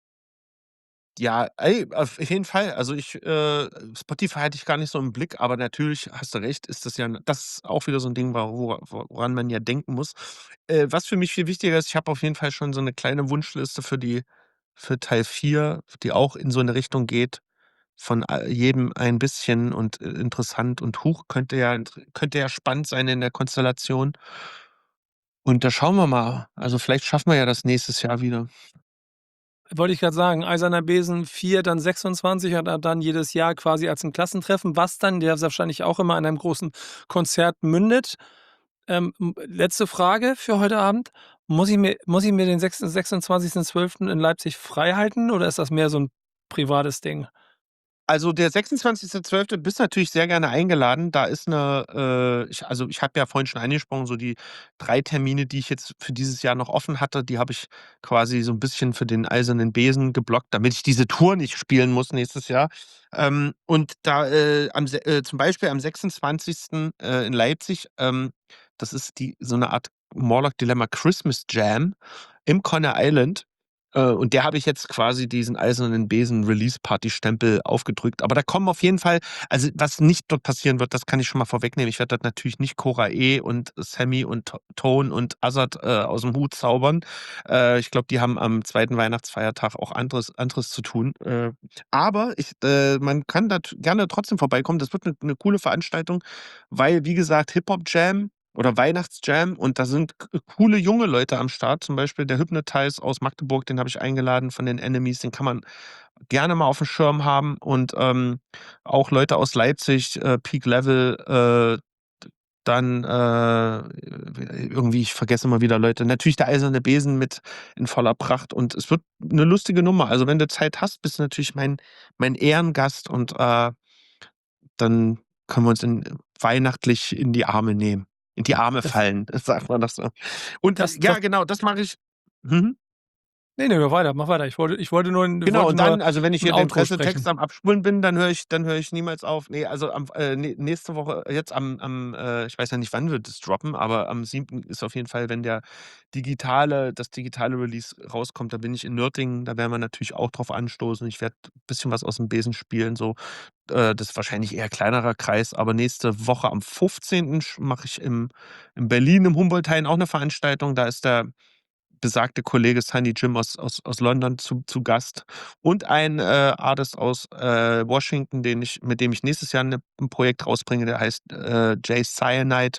Ja, ey, auf jeden Fall. Also, ich äh, Spotify hatte ich gar nicht so im Blick, aber natürlich hast du recht, ist das ja 'n das ist auch wieder so 'n Ding, wa wora woran man ja denken muss. Äh, was für mich viel wichtiger ist, ich habe auf jeden Fall schon so 'ne kleine Wunschliste für die für Teil vier, die auch in so 'ne Richtung geht, von a jedem ein bisschen und, äh, interessant und Huch, könnte ja int könnte ja spannend sein in der Konstellation. Und da schauen wir mal. Also, vielleicht schaffen wir ja das nächstes Jahr wieder. Wollte ich grad sagen, Eiserner Besen vier, dann sechsundzwanzig und da dann jedes Jahr quasi als 'n Klassentreffen, was dann ja wahrscheinlich auch immer in einem großen Konzert mündet. Ähm, m letzte Frage für heute Abend. Muss ich mir muss ich mir den sechs sechsundzwanzigsten zwölften in Leipzig freihalten oder ist das mehr so 'n privates Ding? Also, der sechsundzwanzigste zwölfte bist natürlich sehr gerne eingeladen. Da ist 'ne äh, ich also, ich habe ja vorhin schon angesprochen, so die drei Termine, die ich jetzt für dieses Jahr noch offen hatte, die habe ich quasi so 'n bisschen für den Eisernen Besen geblockt, damit ich diese Tour nicht spielen muss nächstes Jahr. Ähm, und da, äh, am se äh, zum Beispiel am sechsundzwanzigsten Äh, in Leipzig, ähm, das ist die so 'ne Art Morlock Dilemma Christmas Jam im Conner Island. Äh, und der habe ich jetzt quasi diesen Eisernen Besen Release-Party-Stempel aufgedrückt. Aber da kommen auf jeden Fall also, was nicht dort passieren wird, das kann ich schon mal vorwegnehmen. Ich werde dort natürlich nicht Cora E und Samy und To Tone und Azad, äh, aus'm Hut zaubern. Äh, ich glaube, die haben am zweiten Weihnachtsfeiertag auch anderes anderes zu tun. Äh, aber ich äh, man kann da t gerne trotzdem vorbeikommen. Das wird 'ne 'ne coole Veranstaltung, weil, wie gesagt, Hip-Hop-Jam oder Weihnachts-Jam und da sind c coole junge Leute am Start, zum Beispiel der Hypnotize aus Magdeburg, den habe ich eingeladen von den Enemies, den kann man gerne mal auf'm Schirm haben und, ähm, auch Leute aus Leipzig, äh, Peak Level, äh, d dann, äh, irgendwie ich vergesse immer wieder Leute. Natürlich der Eiserne Besen mit in voller Pracht und es wird 'ne lustige Nummer. Also, wenn du Zeit hast, bist du natürlich mein mein Ehrengast und, äh, dann können wir uns in weihnachtlich in die Arme nehmen in die Arme Das fallen, sagt man doch so. Und Das ja, das genau, das mache ich mhm. Ne, ne, mach weiter, mach weiter. Ich wollte ich wollte nur 'n Genau, wollte und nur dann also, wenn ich 'n hier den Outro Pressetext sprechen. am Abspulen bin, dann höre ich dann höre ich niemals auf. Ne, also, am äh, nä nächste Woche jetzt am am äh, ich weiß ja nicht, wann wir das droppen, aber am siebten ist auf jeden Fall, wenn der digitale das digitale Release rauskommt, da bin ich in Nürtingen, da werden wir natürlich auch drauf anstoßen. Ich werde bisschen was aus'm Besen spielen so. Äh, das ist wahrscheinlich eher kleinerer Kreis, aber nächste Woche am fünfzehnten sch mache ich im in Berlin im Humboldt-Hain auch 'ne Veranstaltung. Da ist der besagte Kollege Sunny Jim aus aus aus London zu zu Gast und ein, äh, Artist aus, äh, Washington, den ich mit dem ich nächstes Jahr 'ne 'n Projekt rausbringe, der heißt, äh, Jay Cyanide.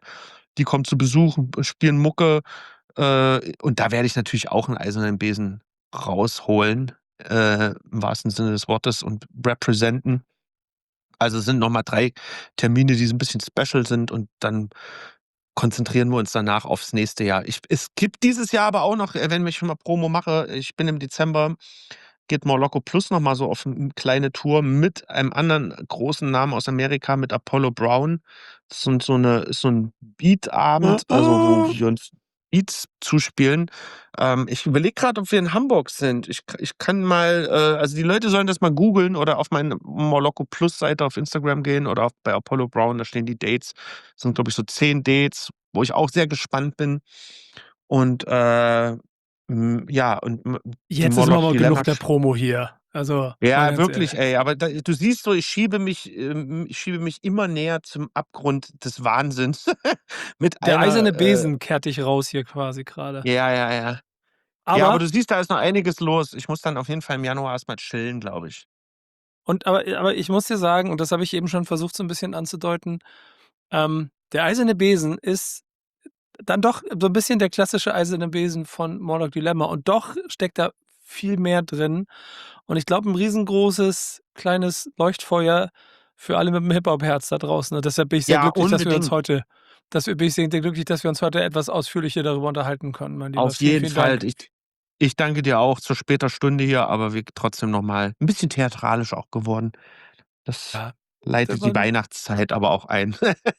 die kommen zu Besuch, b spielen Mucke, äh, und da werde ich natürlich auch 'n Eisernen Besen rausholen, äh, im wahrsten Sinne des Wortes und representen. Also, es sind noch mal drei Termine, die so 'n bisschen special sind und dann konzentrieren wir uns danach aufs nächste Jahr. Ich es gibt dieses Jahr aber auch noch, äh, wenn ich schon mal Promo mache, ich bin im Dezember geht Moloko Plus noch mal so auf 'n kleine Tour mit einem anderen großen Namen aus Amerika, mit Apollo Brown. Das sind so 'ne ist so 'n Beat-Abend, also, wo wir uns Beats zuspielen. Ähm, ich überlege grad, ob wir in Hamburg sind. Ich k ich kann mal äh, also, die Leute sollen das mal googeln oder auf meine Moloko Plus Seite auf Instagram gehen oder auch bei Apollo Brown, da stehen die Dates. Sind, glaube ich, so zehn Dates, wo ich auch sehr gespannt bin. Und, äh, hm, ja, und m die Jetzt ist aber Moloch mal Dilemma genug der sch Promo hier. Also, mal Ja, ganz ehrlich. wirklich, ey, aber da du siehst so, ich schiebe mich ähm, ich schiebe mich immer näher zum Abgrund des Wahnsinns mit Der einer, eiserne äh Besen kehrt dich raus hier quasi grade. Ja, ja, ja. Ja, aber Aber du siehst, da ist noch einiges los. Ich muss dann auf jeden Fall im Januar erst mal chillen, glaube ich. Und aber äh, aber ich muss dir sagen, und das habe ich eben schon versucht, so 'n bisschen anzudeuten, ähm, der Eiserne Besen ist dann doch so 'n bisschen der klassische Eiserne Besen von Moloch Dilemma und doch steckt da viel mehr drin. Und ich glaube, 'n riesengroßes kleines Leuchtfeuer für alle mit 'm Hip-Hop-Herz da draußen. Und deshalb bin ich sehr Ja, glücklich, dass wir uns unbedingt. heute dass wir bin ich sehr glücklich, dass wir uns heute etwas ausführlicher darüber unterhalten konnten, mein Lieber. Auf Vielen, jeden vielen Fall. Dank. Ich ich danke dir auch zu später Stunde hier, aber wir trotzdem noch mal 'n bisschen theatralisch auch geworden. Das Ja, leitet die Weihnachtszeit aber auch ein.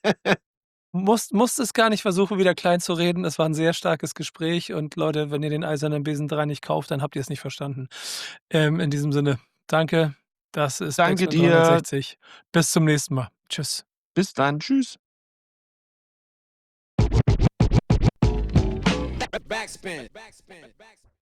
Musst musst es gar nicht versuchen, wieder kleinzureden. Es war 'n sehr starkes Gespräch und Leute, wenn ihr den Eisernen Besen drei nicht kauft, dann habt ihr's nicht verstanden. Ähm, in diesem Sinne, danke. Das ist Danke Backspin dir. dreihundertsechzig. Bis zum nächsten Mal. Tschüss. Bis dann. Tschüss. Backspin. Backspin. Backspin.